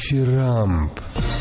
Дифирамб.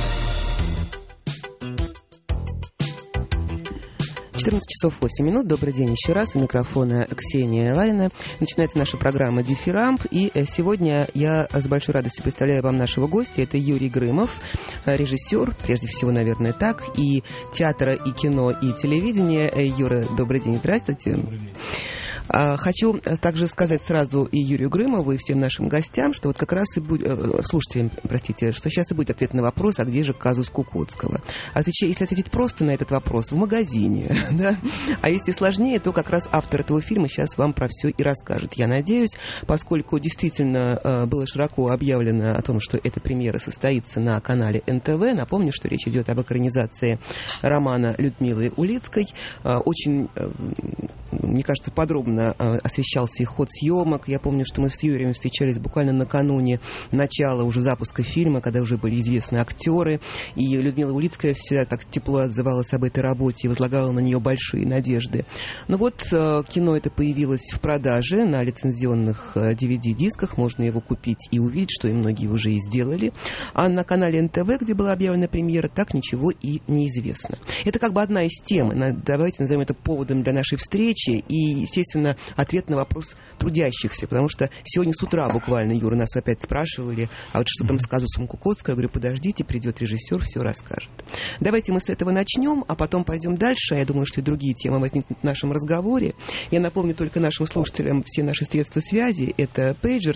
14 часов 8 минут. Добрый день еще раз. У микрофона Ксения Ларина. Начинается наша программа «Дифирамб». И сегодня я с большой радостью представляю вам нашего гостя. Это Юрий Грымов, режиссер, прежде всего, наверное, так, и театра, и кино, и телевидения. Юра, добрый день. Здравствуйте. Добрый день. Хочу также сказать сразу и Юрию Грымову, и всем нашим гостям, что вот как раз и будет... Слушайте, простите, что сейчас и будет ответ на вопрос, а где же казус Кукоцкого? Если ответить просто на этот вопрос, в магазине, да? А если сложнее, то как раз автор этого фильма сейчас вам про все и расскажет. Я надеюсь, поскольку действительно было широко объявлено о том, что эта премьера состоится на канале НТВ. Напомню, что речь идет об экранизации романа Людмилы Улицкой. Очень, мне кажется, подробно освещался и ход съемок. Я помню, что мы с Юрием встречались буквально накануне начала уже запуска фильма, когда уже были известны актеры. И Людмила Улицкая всегда так тепло отзывалась об этой работе и возлагала на нее большие надежды. Но вот кино это появилось в продаже на лицензионных DVD-дисках. Можно его купить и увидеть, что и многие уже и сделали. А на канале НТВ, где была объявлена премьера, так ничего и не известно. Это как бы одна из тем. Давайте назовем это поводом для нашей встречи. И, естественно, ответ на вопрос трудящихся, потому что сегодня с утра буквально, Юра, нас опять спрашивали, а вот что там с казусом Кукоцкого? Я говорю, подождите, придет режиссер, все расскажет. Давайте мы с этого начнем, а потом пойдем дальше. Я думаю, что и другие темы возникнут в нашем разговоре. Я напомню только нашим слушателям все наши средства связи. Это пейджер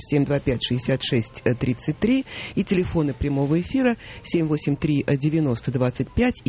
725-66-33 и телефоны прямого эфира 783-90-25 и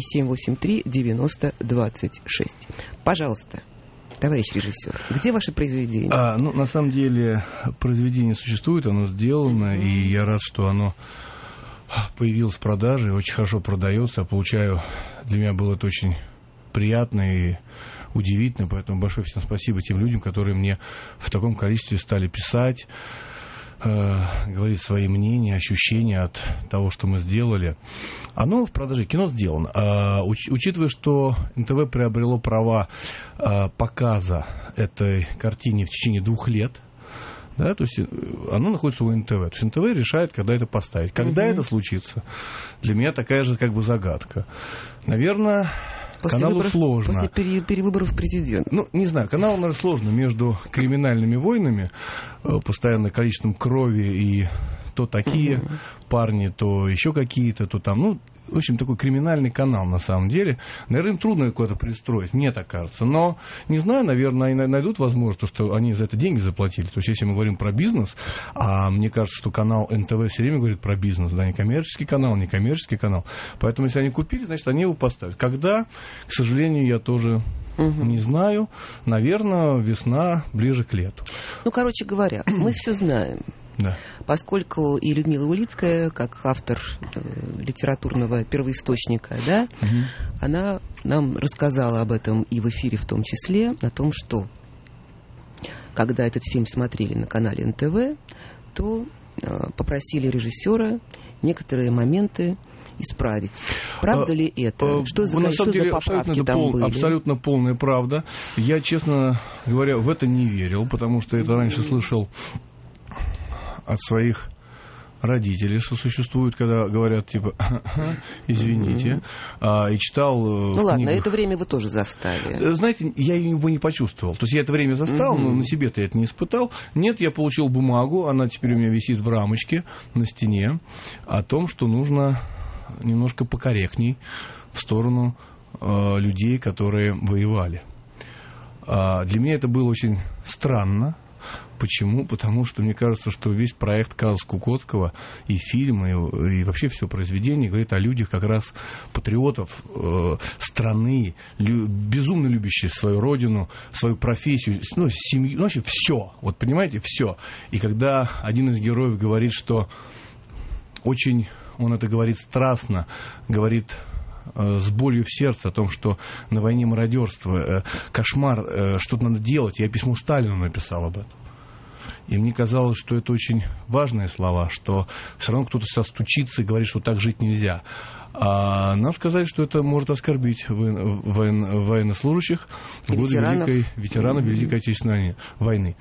783-90-26. Пожалуйста. Товарищ режиссер, где ваше произведение? На самом деле произведение существует, оно сделано, и я рад, что оно появилось в продаже, очень хорошо продается. Получаю, для меня было это очень приятно и удивительно, поэтому большое всем спасибо тем людям, которые мне в таком количестве стали писать, говорить свои мнения, ощущения от того, что мы сделали. Оно в продаже, кино сделано. Учитывая, что НТВ приобрело права показа этой картине в течение 2 лет, да, то есть оно находится у НТВ. То есть НТВ решает, когда это поставить. Когда это случится, для меня такая же как бы загадка. Наверное... Каналу сложно. После перевыборов президента. Не знаю, каналу, наверное, сложно между криминальными войнами, постоянным количеством крови и то такие парни, то еще какие-то, то там, в общем, такой криминальный канал на самом деле. Наверное, им трудно куда-то пристроить, мне так кажется. Но, не знаю, наверное, они найдут возможность, что они за это деньги заплатили. То есть, если мы говорим про бизнес, а мне кажется, что канал НТВ все время говорит про бизнес, да, не коммерческий канал, не коммерческий канал. Поэтому, если они купили, значит, они его поставят. Когда, к сожалению, я тоже... Не знаю. Наверное, весна ближе к лету. Короче говоря, мы все знаем. Да. Поскольку и Людмила Улицкая, как автор литературного первоисточника, да, она нам рассказала об этом и в эфире в том числе, о том, что когда этот фильм смотрели на канале НТВ, то попросили режиссера некоторые моменты исправить. Правда ли это? Что за поправки там были? Абсолютно полная правда. Я, честно говоря, в это не верил, потому что это раньше слышал от своих родителей, что существует, когда говорят, типа, извините, и читал... ладно, это время вы тоже застали. Знаете, я его не почувствовал. То есть я это время застал, но на себе-то я это не испытал. Нет, я получил бумагу, она теперь у меня висит в рамочке на стене, о том, что нужно немножко покорректней в сторону людей, которые воевали. Для меня это было очень странно. Почему? Потому что мне кажется, что весь проект казус Кукоцкого и фильм, и вообще все произведение говорит о людях, как раз патриотов страны, безумно любящих свою родину, свою профессию, семью, вообще все. Вот понимаете, все. И когда один из героев говорит, что очень, он это говорит страстно, говорит с болью в сердце о том, что на войне мародерство, кошмар, что-то надо делать. Я письмо Сталину написал об этом. И мне казалось, что это очень важные слова, что все равно кто-то сюда стучится и говорит, что так жить нельзя. А нам сказали, что это может оскорбить военнослужащих в годы ветеранов Великой Отечественной войны.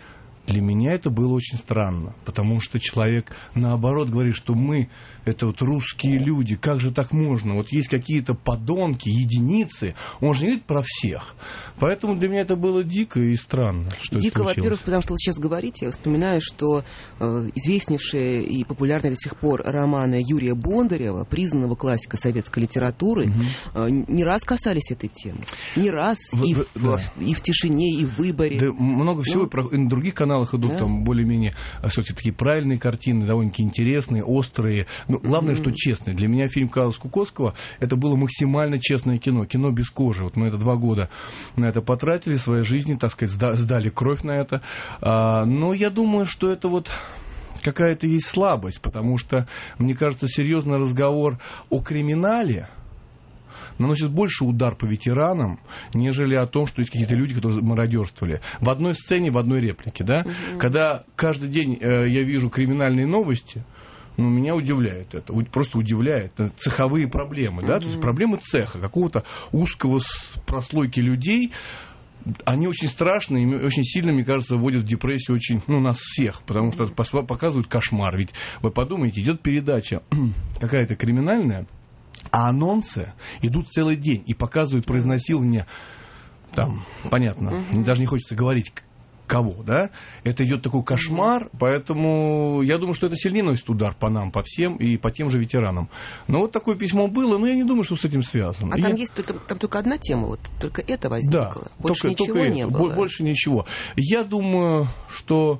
Для меня это было очень странно, потому что человек, наоборот, говорит, что мы, это вот русские люди, как же так можно? Вот есть какие-то подонки, единицы, он же не говорит про всех. Поэтому для меня это было дико и странно, что дико, это случилось. во-первых, потому что вы сейчас говорите, я вспоминаю, что известнейшие и популярные до сих пор романы Юрия Бондарева, признанного классика советской литературы, не раз касались этой темы. Не раз. И в «Тишине», и в «Выборе». Да, много всего. И на других каналах идут там более-менее все-таки такие правильные картины, довольно-таки интересные, острые. Но главное, что честные. Для меня фильм Казуса Кукоцкого это было максимально честное кино. Кино без кожи. Вот мы это 2 года на это потратили, своей жизни, так сказать, сдали кровь на это. Но я думаю, что это вот какая-то есть слабость, потому что, мне кажется, серьезный разговор о криминале наносит больше удар по ветеранам, нежели о том, что есть какие-то люди, которые мародерствовали. В одной сцене, в одной реплике, да? Когда каждый день я вижу криминальные новости, меня удивляет это, просто удивляет. Цеховые проблемы, да? То есть проблемы цеха, какого-то узкого прослойки людей, они очень страшные и очень сильно, мне кажется, вводят в депрессию очень, нас всех, потому что показывают кошмар. Ведь вы подумайте, идет передача какая-то криминальная, а анонсы идут целый день и показывают произносилование, там, понятно, даже не хочется говорить, кого, да? Это идет такой кошмар, поэтому я думаю, что это сильнее носит удар по нам, по всем и по тем же ветеранам. Но вот такое письмо было, но я не думаю, что с этим связано. Там есть там только одна тема, вот только это возникло. Да, больше ничего не было. Больше ничего. Я думаю, что...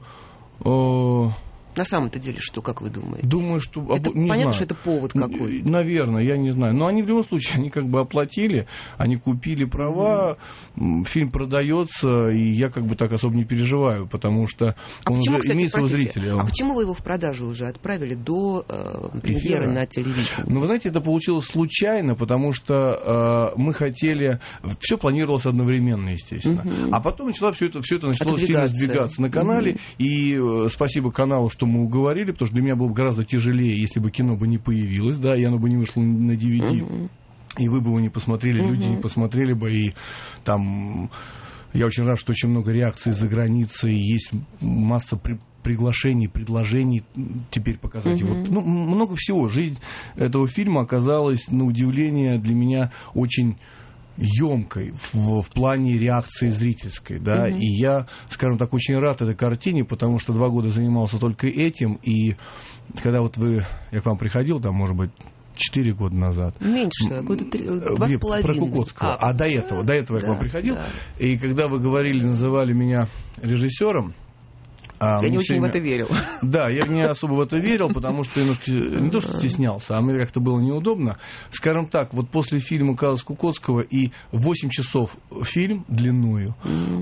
На самом-то деле, что, как вы думаете? Думаю, что... Понятно, знаю. что это повод какой-то. Наверное, я не знаю. Но они в любом случае, они как бы оплатили, они купили права, фильм продается, и я как бы так особо не переживаю, потому что он уже имеет своего зрителя. А почему вы его в продажу уже отправили до премьеры на телевидении? Вы знаете, это получилось случайно, потому что мы хотели... Все планировалось одновременно, естественно. А потом все это начало сильно сдвигаться на канале, и спасибо каналу, что мы уговорили, потому что для меня было бы гораздо тяжелее, если бы кино бы не появилось, да, и оно бы не вышло на DVD, и вы бы его не посмотрели, люди не посмотрели бы, и там... Я очень рад, что очень много реакций за границей, есть масса приглашений, предложений теперь показать его. Много всего. Жизнь этого фильма оказалась, на удивление, для меня очень... емкой в плане реакции зрительской, да, и я, скажем так, очень рад этой картине, потому что 2 года занимался только этим, и когда вот я к вам приходил, там, может быть, 4 года назад. Меньше, года 2,5. Про Кукоцкого. А до этого я к вам приходил, и когда вы называли меня режиссером, я не очень в это верил. Да, я не особо в это верил, потому что не то, что стеснялся, а мне как-то было неудобно. Скажем так, вот после фильма Казуса Кукоцкого и 8 часов фильм длинную,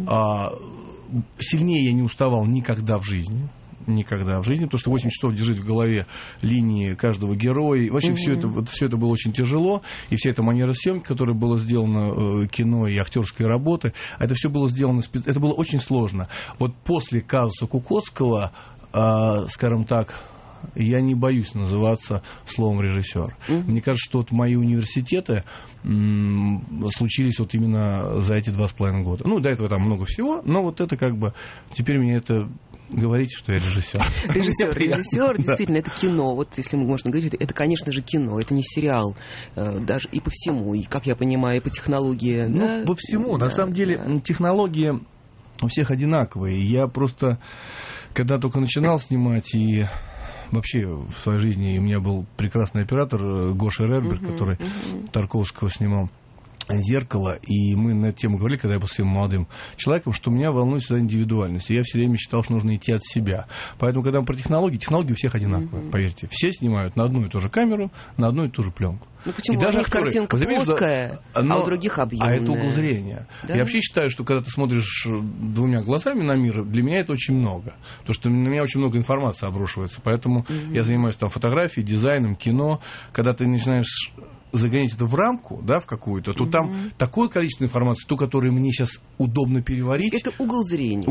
сильнее я не уставал никогда в жизни. Потому что 8 часов держать в голове линии каждого героя. В общем, все это было очень тяжело. И вся эта манера съемки, которая была сделана кино и актерской работы, это все было сделано, это было очень сложно. Вот после Казуса Кукоцкого, скажем так, я не боюсь называться словом режиссер. Мне кажется, что вот мои университеты случились вот именно за эти 2,5 года. До этого там много всего, но вот это как бы... Теперь мне это... Говорите, что я режиссер. Режиссер, действительно, это кино. Вот если можно говорить, это, конечно же, кино, это не сериал. Даже и по всему, и, как я понимаю, и по технологии. По всему. На самом деле, технологии у всех одинаковые. Я просто, когда только начинал снимать, и вообще в своей жизни у меня был прекрасный оператор Гоша Рерберг, который Тарковского снимал «Зеркало», и мы на эту тему говорили, когда я был совсем молодым человеком, что меня волнует всегда индивидуальность. И я все время считал, что нужно идти от себя. Поэтому, когда мы про технологии у всех одинаковые, поверьте. Все снимают на одну и ту же камеру, на одну и ту же пленку. Почему? И даже у них картинка плоская, а у других объемная. А это угол зрения. Да? Я вообще считаю, что когда ты смотришь 2 глазами на мир, для меня это очень много. Потому что на меня очень много информации обрушивается. Поэтому я занимаюсь там фотографией, дизайном, кино. Когда ты начинаешь загонять это в рамку, да, в какую-то, то там такое количество информации, ту, которую мне сейчас удобно переварить. Это угол зрения.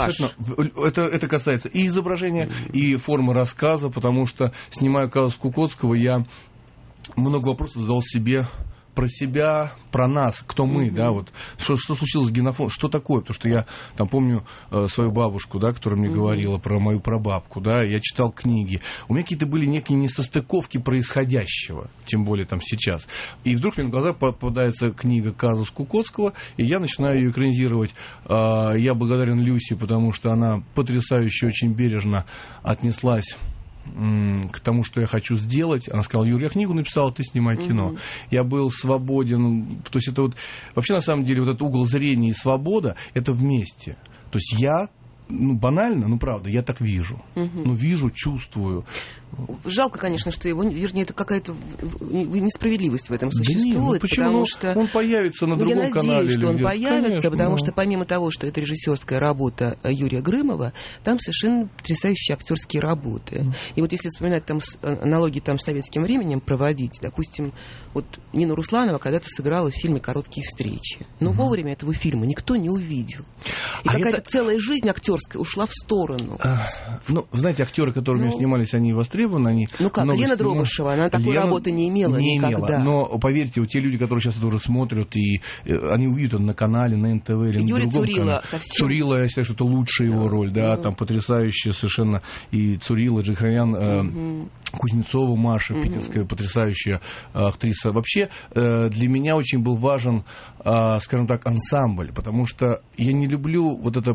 Это касается и изображения, и формы рассказа, потому что, снимая Казуса Кукоцкого, я много вопросов задал себе про себя, про нас, кто мы, да, вот, что случилось с генофондом, что такое, потому что я там помню свою бабушку, да, которая мне говорила про мою прабабку, да, я читал книги, у меня какие-то были некие несостыковки происходящего, тем более там сейчас, и вдруг мне на глаза попадается книга «Казус Кукоцкого», и я начинаю ее экранизировать. Я благодарен Люси, потому что она потрясающе, очень бережно отнеслась к тому, что я хочу сделать. Она сказала: Юр, я книгу написала, ты снимай кино. Я был свободен. То есть это вот вообще на самом деле вот этот угол зрения и свобода, это вместе. То есть я, банально, правда, я так вижу. Вижу, чувствую. Жалко, конечно, что его, вернее, это какая-то несправедливость в этом существует. Да нет, почему? Потому что он появится на другом канале. Я надеюсь, что он появится, конечно, потому что помимо того, что это режиссерская работа Юрия Грымова, там совершенно потрясающие актерские работы. И вот если вспоминать там аналогии там с советским временем проводить, допустим, вот Нина Русланова когда-то сыграла в фильме «Короткие встречи». Но вовремя этого фильма никто не увидел. И какая-то целая жизнь актерская ушла в сторону. Знаете, актеры, которые снимались, они востребованы. Они Лена Дробышева, она такой работы не имела никогда. Но поверьте, вот те люди, которые сейчас это уже смотрят, и они увидят это на канале, на НТВ или Юрий на другом Цурила канале. совсем. Цурила, я считаю, что это лучшая его роль, да, там потрясающая совершенно и Цурила, Джихарян, Кузнецова Маша, питерская потрясающая актриса. Вообще для меня очень был важен, скажем так, ансамбль, потому что я не люблю вот это...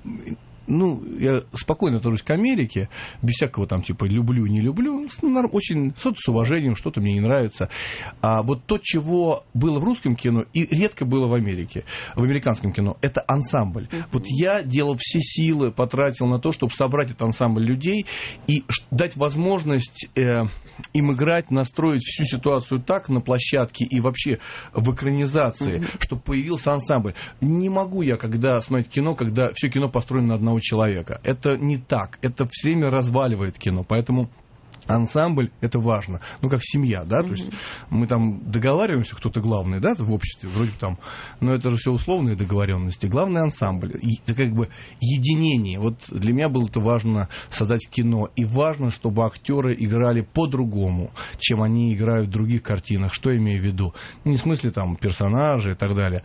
я спокойно отношусь к Америке, без всякого там типа люблю, не люблю, очень что-то с уважением, что-то мне не нравится. А вот то, чего было в русском кино и редко было в Америке, в американском кино, это ансамбль. Вот я делал все силы, потратил на то, чтобы собрать этот ансамбль людей и дать возможность им играть, настроить всю ситуацию так на площадке и вообще в экранизации, чтобы появился ансамбль. Не могу я, когда смотреть кино, когда все кино построено на одного человека. Это не так. Это все время разваливает кино. Поэтому ансамбль — это важно. Как семья, да, то есть мы там договариваемся, кто-то главный, да, в обществе, вроде там, но это же все условные договоренности. Главный ансамбль, это как бы единение. Вот для меня было это важно создать кино, и важно, чтобы актеры играли по-другому, чем они играют в других картинах. Что я имею в виду? Не в смысле там персонажей и так далее.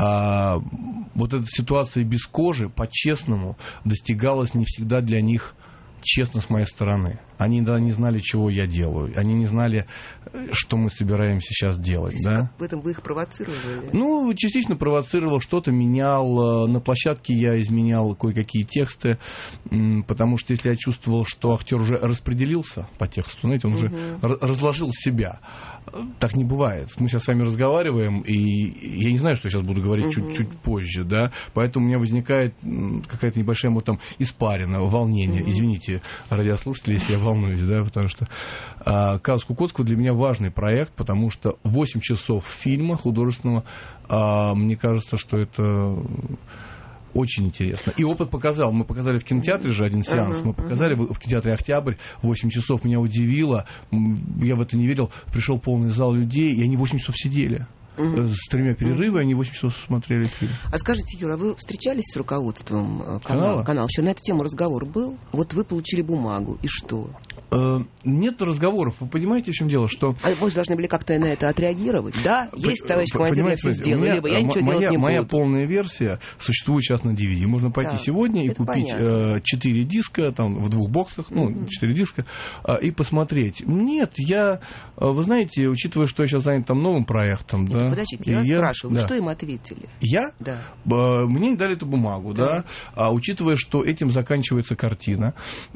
Вот эта ситуация без кожи, по-честному, достигалась не всегда для них честно с моей стороны. Они не знали, чего я делаю. Они не знали, что мы собираемся сейчас делать. Да? В этом вы их провоцировали? Частично провоцировал, что-то менял. На площадке я изменял кое-какие тексты, потому что если я чувствовал, что актер уже распределился по тексту, знаете, он уже разложил себя. Так не бывает. Мы сейчас с вами разговариваем, и я не знаю, что я сейчас буду говорить чуть позже, да, поэтому у меня возникает какая-то небольшая, испарина, волнение. Извините, радиослушатели, если я волнуюсь, да, потому что «Казус Кукоцкого» для меня важный проект, потому что 8 часов фильма художественного, мне кажется, что это... Очень интересно. И опыт показал. Мы показали в кинотеатре же один сеанс. Мы показали в кинотеатре «Октябрь». 8 часов меня удивило. Я в это не верил. Пришел полный зал людей, и они 8 часов сидели. С 3 перерывами, они 8 часов смотрели фильм. А скажите, Юра, вы встречались с руководством канала? Вообще на эту тему разговор был? Вот вы получили бумагу, и что? Нет разговоров. Вы понимаете, в чем дело? Что... А вы должны были как-то на это отреагировать? Да, есть, товарищ командир, я все сделаю, либо я ничего делать не буду. Моя полная версия существует сейчас на DVD. Можно пойти сегодня и купить 4 диска, там, в 2 боксах, 4 диска, и посмотреть. Нет, вы знаете, учитывая, что я сейчас занят там новым проектом, да. Подождите, я вас спрашиваю, вы что им ответили? Я? Да. Мне не дали эту бумагу, да. Учитывая, что этим заканчивается картина,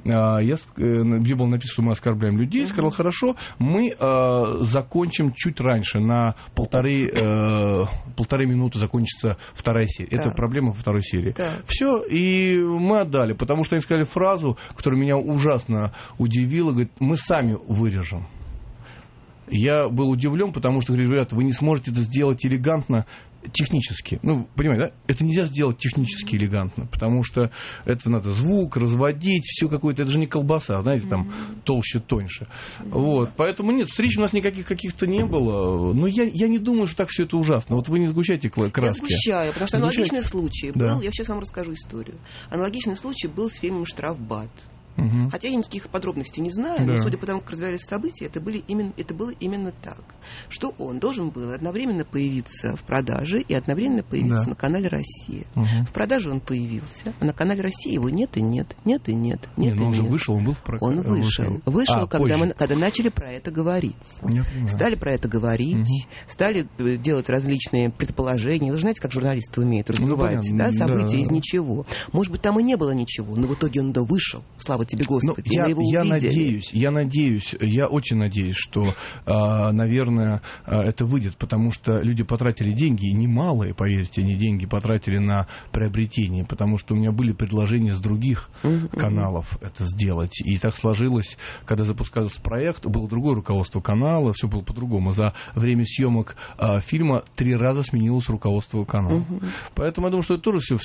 где было написано, что мы оскорбляем людей, сказал: хорошо, мы закончим чуть раньше, на полторы минуты закончится 2-я серия. Это проблема во 2-й серии. Все, и мы отдали, потому что они сказали фразу, которая меня ужасно удивила, говорит: мы сами вырежем. Я был удивлен, потому что, говорю: ребята, вы не сможете это сделать элегантно технически. Понимаете, да? Это нельзя сделать технически элегантно, потому что это надо звук разводить, все какое-то, это же не колбаса, знаете, там толще, тоньше. Поэтому нет, встреч у нас никаких каких-то не было. Но я не думаю, что так все это ужасно. Вот вы не сгущайте краски. Я сгущаю, потому что аналогичный случай был, я сейчас вам расскажу историю. Аналогичный случай был с фильмом «Штрафбат». Хотя я никаких подробностей не знаю, но судя по тому, как развивались события, это было именно так. Что он должен был одновременно появиться в продаже и одновременно появиться на канале «Россия». В продаже он появился, а на канале «Россия» его нет и нет. Но он же вышел, он был в прокате. Он вышел, когда начали про это говорить. Стали про это говорить, стали делать различные предположения. Вы знаете, как журналисты умеют раздувать события из ничего. Может быть, там и не было ничего, но в итоге он вышел. Слава тебе, Господи, мы его увидели. Я очень надеюсь, что, наверное, это выйдет, потому что люди потратили деньги, и немалые, поверьте, они деньги потратили на приобретение, потому что у меня были предложения с других каналов это сделать. И так сложилось, когда запускался проект, было другое руководство канала, все было по-другому. За время съемок фильма 3 раза сменилось руководство канала. Поэтому я думаю, что это тоже все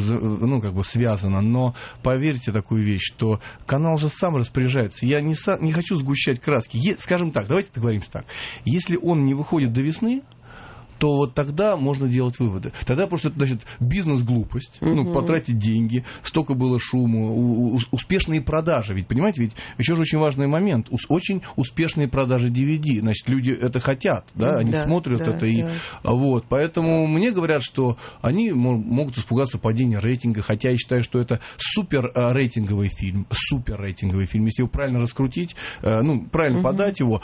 связано. Но поверьте такую вещь, что канал же сам распоряжается. Я не хочу сгущать краски. Скажем так, давайте договоримся так. Если он не выходит до весны, то вот тогда можно делать выводы. Тогда просто, значит, бизнес-глупость, потратить деньги, столько было шума, успешные продажи. Ведь, понимаете, ведь еще же очень важный момент. Очень успешные продажи DVD. Значит, люди это хотят, да, они смотрят это. Вот. Поэтому мне говорят, что они могут испугаться падения рейтинга, хотя я считаю, что это супер рейтинговый фильм. Если его правильно раскрутить, правильно подать его,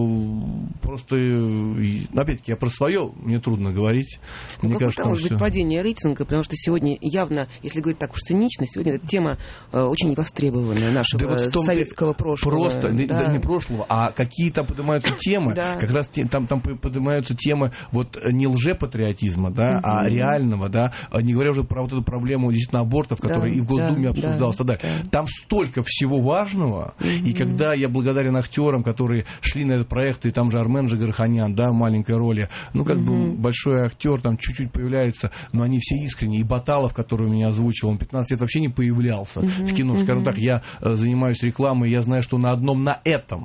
просто, опять-таки, я про свое, мне трудно говорить. Мне кажется, может быть падение рейтинга, потому что сегодня явно, если говорить так уж цинично, сегодня эта тема очень востребованная нашего советского прошлого. Просто, не прошлого, а какие там поднимаются темы, как раз там поднимаются темы вот не лжепатриотизма, а реального, не говоря уже про вот эту проблему действительно абортов, которая и в Госдуме обсуждалась. Там столько всего важного, и когда я благодарен актерам, которые шли на этот проект, и там же Армен Джигарханян, в маленькой роли, большой актер, там чуть-чуть появляется, но они все искренние. И Баталов, который у меня озвучил, он 15 лет вообще не появлялся в кино. Скажем так, я занимаюсь рекламой, я знаю, что на одном на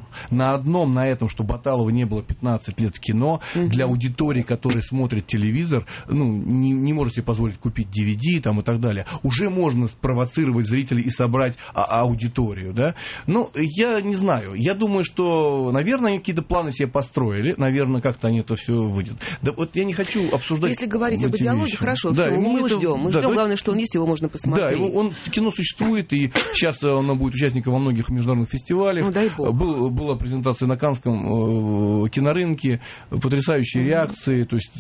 этом, что Баталова не было 15 лет в кино, для аудитории, которая смотрит телевизор, не может себе позволить купить DVD там, и так далее, уже можно спровоцировать зрителей и собрать аудиторию. Я не знаю. Я думаю, что, наверное, они какие-то планы себе построили, наверное, как-то они это все выйдет. Вот я не хочу обсуждать. Если говорить об идеологии, хорошо, мы ждем. Главное, что он есть, его можно посмотреть. Кино существует, и сейчас оно будет участником во многих международных фестивалях. Дай бог. Была презентация на Каннском кинорынке, потрясающие реакции. То есть,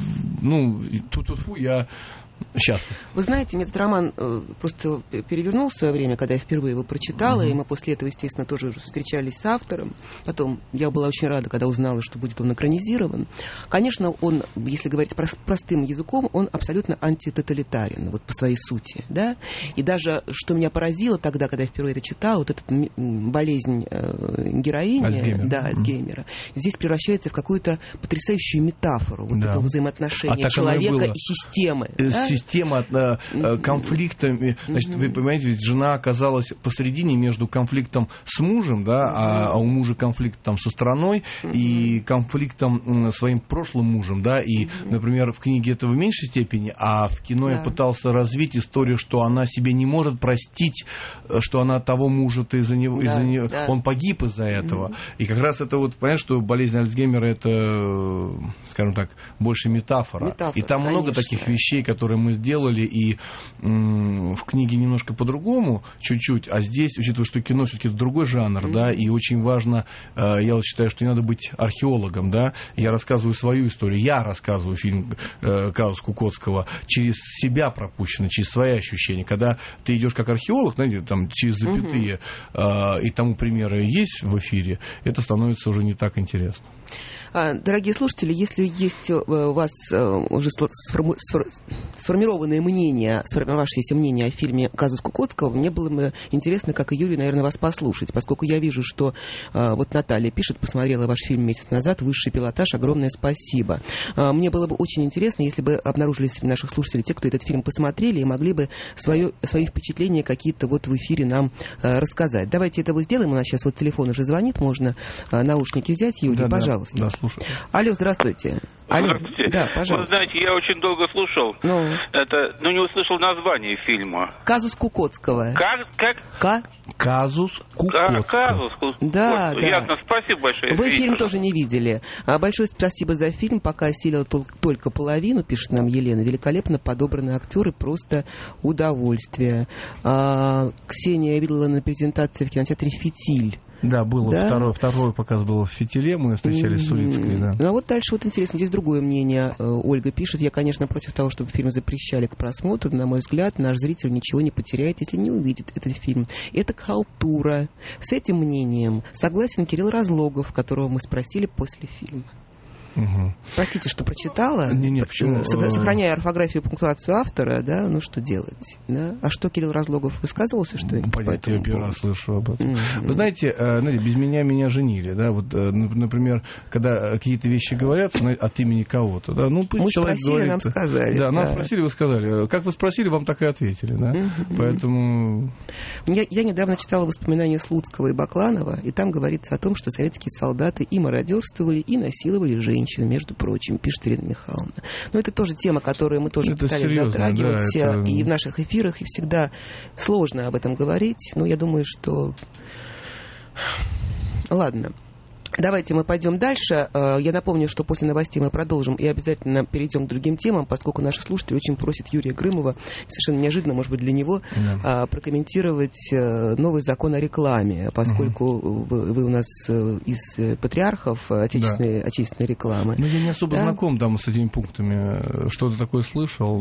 я счастлив. Вы знаете, мне этот роман просто перевернул в свое время, когда я впервые его прочитала, и мы после этого, естественно, тоже встречались с автором. Потом я была очень рада, когда узнала, что будет он экранизирован. Конечно, он, если говорить простым языком, он абсолютно антитоталитарен, вот по своей сути, И даже, что меня поразило тогда, когда я впервые это читала, вот эта болезнь героини, Альцгеймера, здесь превращается в какую-то потрясающую метафору вот этого взаимоотношения человека и системы. Система конфликта. Значит, вы понимаете, ведь жена оказалась посередине между конфликтом с мужем, а у мужа конфликт там со страной, и конфликтом своим прошлым мужем, и, например, в книге это в меньшей степени, а в кино я пытался развить историю, что она себе не может простить, что она того мужа-то из-за него, он погиб из-за этого. И как раз это понимаешь, что болезнь Альцгеймера это, скажем так, больше метафора. И там много таких вещей, которые мы сделали, и в книге немножко по-другому, чуть-чуть, а здесь, учитывая, что кино все-таки другой жанр, и очень важно, я считаю, что не надо быть археологом, я рассказываю свою историю, я рассказываю фильм «Казус Кукоцкого» через себя пропущено, через свои ощущения. Когда ты идешь как археолог, знаете, там, через запятые, и тому примеры есть в эфире, это становится уже не так интересно. Дорогие слушатели, если есть у вас уже сформированное мнение, сформировавшееся мнение о фильме «Казус Кукоцкого», мне было бы интересно, как и Юрий, наверное, вас послушать, поскольку я вижу, что вот Наталья пишет, посмотрела ваш фильм месяц назад, «Высший пилотаж», огромное спасибо. Мне было бы очень интересно, если бы обнаружились среди наших слушателей те, кто этот фильм посмотрели, и могли бы свои впечатления какие-то вот в эфире нам рассказать. Давайте это сделаем, у нас сейчас вот телефон уже звонит, можно наушники взять. Юрий, пожалуйста. Да, слушаю. Алло, здравствуйте. Здравствуйте. Да, пожалуйста. Вы знаете, я очень долго слушал Это, не услышал название фильма. «Казус Кукоцкого». «Казус Кукоцкого». Да. Ясно, спасибо большое. Вы фильм тоже не видели. Большое спасибо за фильм. Пока осилила только половину, пишет нам Елена. Великолепно подобраны актеры, просто удовольствие. Ксения видела на презентации в кинотеатре «Фитиль». Да, было второй показ был в «Фитиле», мы встречались с Улицкой, да. Ну а вот дальше интересно, здесь другое мнение. Ольга пишет: я, конечно, против того, чтобы фильмы запрещали к просмотру. На мой взгляд, наш зритель ничего не потеряет, если не увидит этот фильм. Это халтура. С этим мнением согласен Кирилл Разлогов, которого мы спросили после фильма. Угу. Простите, что прочитала. Почему? Сохраняя орфографию и пунктуацию автора, да, что делать? Да? А что Кирилл Разлогов высказывался, что понятно, я первый раз слышу об этом. Вы знаете, без меня женили, да, вот, например, когда какие-то вещи говорятся от имени кого-то, да, пусть мы человек спросили, говорит, нам сказали. Да, нас спросили, вы сказали. Как вы спросили, вам так и ответили, да. Поэтому... Я недавно читала воспоминания Слуцкого и Бакланова, и там говорится о том, что советские солдаты и мародерствовали, и насиловали женщин, между прочим, пишет Ирина Михайловна. Но это тоже тема, которую мы тоже пытались затрагивать и в наших эфирах, и всегда сложно об этом говорить. Но я думаю, что... Ладно. Давайте мы пойдем дальше. Я напомню, что после новостей мы продолжим и обязательно перейдем к другим темам, поскольку наши слушатели очень просят Юрия Грымова, совершенно неожиданно, может быть, для него, прокомментировать новый закон о рекламе, поскольку вы у нас из патриархов отечественной рекламы. Я не особо знаком там с этими пунктами. Что-то такое слышал.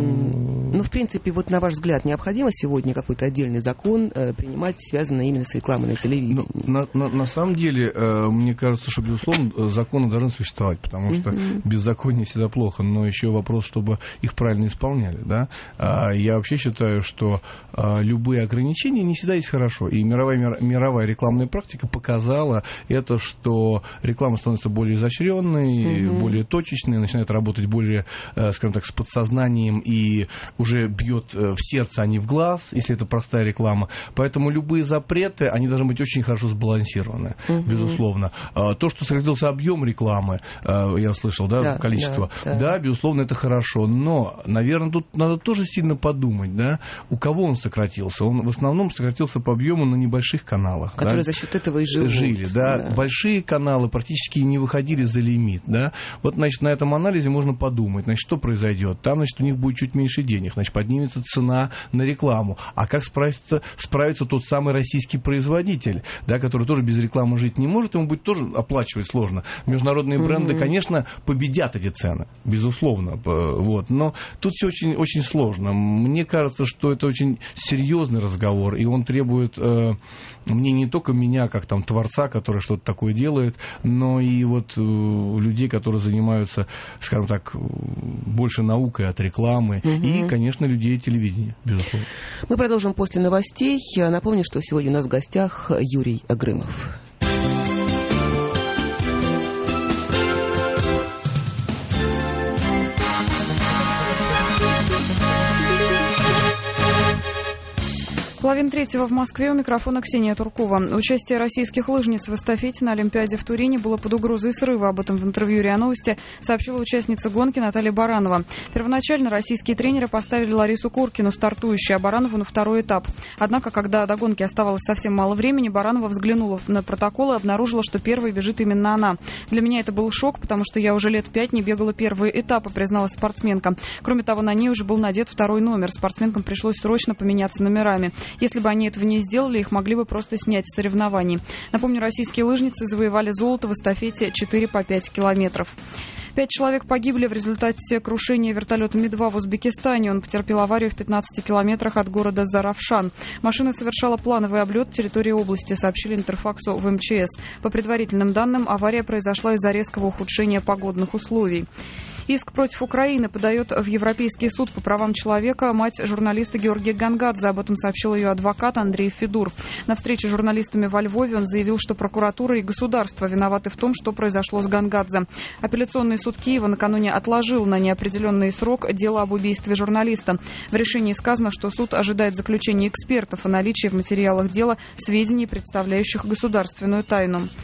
В принципе, вот на ваш взгляд, необходимо сегодня какой-то отдельный закон принимать, связанный именно с рекламой на телевидении? На самом деле... Мне кажется, что, безусловно, законы должны существовать, потому что беззаконие всегда плохо, но еще вопрос, чтобы их правильно исполняли. Да? Я вообще считаю, что любые ограничения не всегда есть хорошо. И мировая рекламная практика показала это, что реклама становится более изощренной, более точечной, начинает работать более, скажем так, с подсознанием и уже бьет в сердце, а не в глаз, если это простая реклама. Поэтому любые запреты, они должны быть очень хорошо сбалансированы, безусловно. То, что сократился объем рекламы, я слышал, количество, безусловно, это хорошо. Но, наверное, тут надо тоже сильно подумать, у кого он сократился. Он в основном сократился по объему на небольших каналах. Которые за счет этого и жили. Большие каналы практически не выходили за лимит. Вот, значит, на этом анализе можно подумать, значит, что произойдет. Там, значит, у них будет чуть меньше денег, значит, поднимется цена на рекламу. А как справится тот самый российский производитель, который тоже без рекламы жить не может, ему будет тоже оплачивать сложно. Международные бренды, конечно, победят эти цены, безусловно. Но тут все очень, очень сложно. Мне кажется, что это очень серьезный разговор, и он требует мне не только меня, как там творца, который что-то такое делает, но и вот людей, которые занимаются, скажем так, больше наукой от рекламы, и, конечно, людей телевидения, безусловно. Мы продолжим после новостей. Напомню, что сегодня у нас в гостях Юрий Грымов. Половина третьего в Москве, у микрофона Ксения Туркова. Участие российских лыжниц в эстафете на Олимпиаде в Турине было под угрозой срыва. Об этом в интервью РИА Новости сообщила участница гонки Наталья Баранова. Первоначально российские тренеры поставили Ларису Куркину, стартующую, а Баранову на второй этап. Однако, когда до гонки оставалось совсем мало времени, Баранова взглянула на протокол и обнаружила, что первой бежит именно она. Для меня это был шок, потому что я уже лет 5 не бегала первые этапы, призналась спортсменка. Кроме того, на ней уже был надет второй номер. Спортсменкам пришлось срочно поменяться номерами. Если бы они этого не сделали, их могли бы просто снять с соревнований. Напомню, российские лыжницы завоевали золото в эстафете 4 по 5 километров. 5 человек погибли в результате крушения вертолета Ми-2 в Узбекистане. Он потерпел аварию в 15 километрах от города Заравшан. Машина совершала плановый облет территории области, сообщили Интерфаксу в МЧС. По предварительным данным, авария произошла из-за резкого ухудшения погодных условий. Иск против Украины подает в Европейский суд по правам человека мать журналиста Георгия Гангадзе. Об этом сообщил ее адвокат Андрей Федур. На встрече с журналистами во Львове он заявил, что прокуратура и государство виноваты в том, что произошло с Гангадзе. Апелляционный суд Киева накануне отложил на неопределенный срок дело об убийстве журналиста. В решении сказано, что суд ожидает заключения экспертов о наличии в материалах дела сведений, представляющих государственную тайну.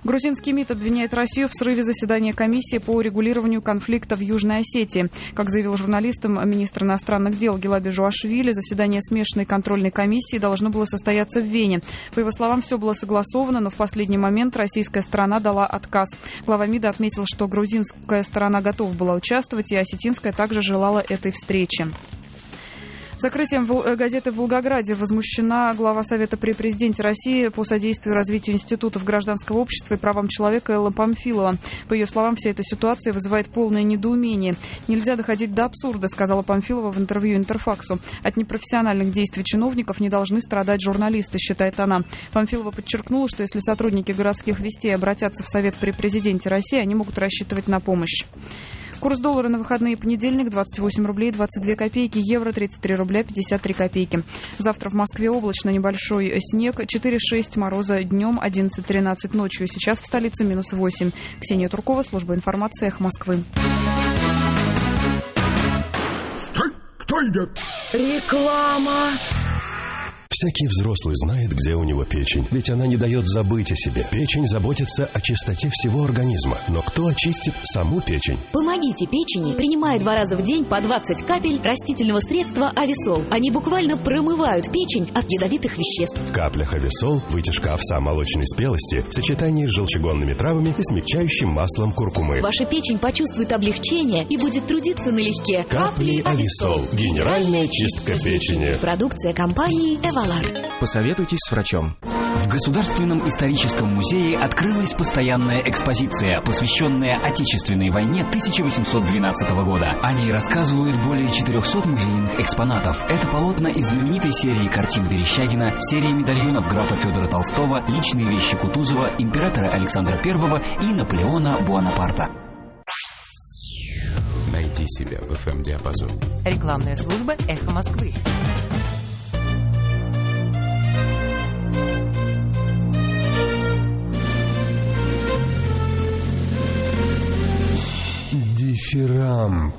Грузинский МИД обвиняет Россию в срыве заседания комиссии по урегулированию конфликта в Южной Осетии. Как заявил журналистам министр иностранных дел Гилаби Жуашвили, заседание смешанной контрольной комиссии должно было состояться в Вене. По его словам, все было согласовано, но в последний момент российская сторона дала отказ. Глава МИДа отметил, что грузинская сторона готова была участвовать, и осетинская также желала этой встречи. Закрытием газеты в Волгограде возмущена глава Совета при президенте России по содействию и развитию институтов гражданского общества и правам человека Элла Памфилова. По ее словам, вся эта ситуация вызывает полное недоумение. Нельзя доходить до абсурда, сказала Памфилова в интервью Интерфаксу. От непрофессиональных действий чиновников не должны страдать журналисты, считает она. Памфилова подчеркнула, что если сотрудники городских вестей обратятся в Совет при президенте России, они могут рассчитывать на помощь. Курс доллара на выходные: понедельник 28 рублей 22 копейки, евро 33 рубля 53 копейки. Завтра в Москве облачно, небольшой снег, 4-6 мороза днем, 11-13 ночью. Сейчас в столице -8. Ксения Туркова, служба информации, Эхо Москвы. Стой! Кто идет? Реклама! Всякий взрослый знает, где у него печень, ведь она не дает забыть о себе. Печень заботится о чистоте всего организма. Но кто очистит саму печень? Помогите печени, принимая 2 раза в день по 20 капель растительного средства Ависол. Они буквально промывают печень от ядовитых веществ. В каплях Ависол вытяжка овса молочной спелости в сочетании с желчегонными травами и смягчающим маслом куркумы. Ваша печень почувствует облегчение и будет трудиться налегке. Капли Ависол. Генеральная чистка печени. Продукция компании «Эвалар». Посоветуйтесь с врачом. В Государственном историческом музее открылась постоянная экспозиция, посвященная Отечественной войне 1812 года. О ней рассказывают более 400 музейных экспонатов. Это полотна из знаменитой серии картин Верещагина, серии медальонов графа Федора Толстого, личные вещи Кутузова, императора Александра I и Наполеона Буонапарта. Найти себя в FM-диапазоне. Рекламная служба «Эхо Москвы». Дифирамб.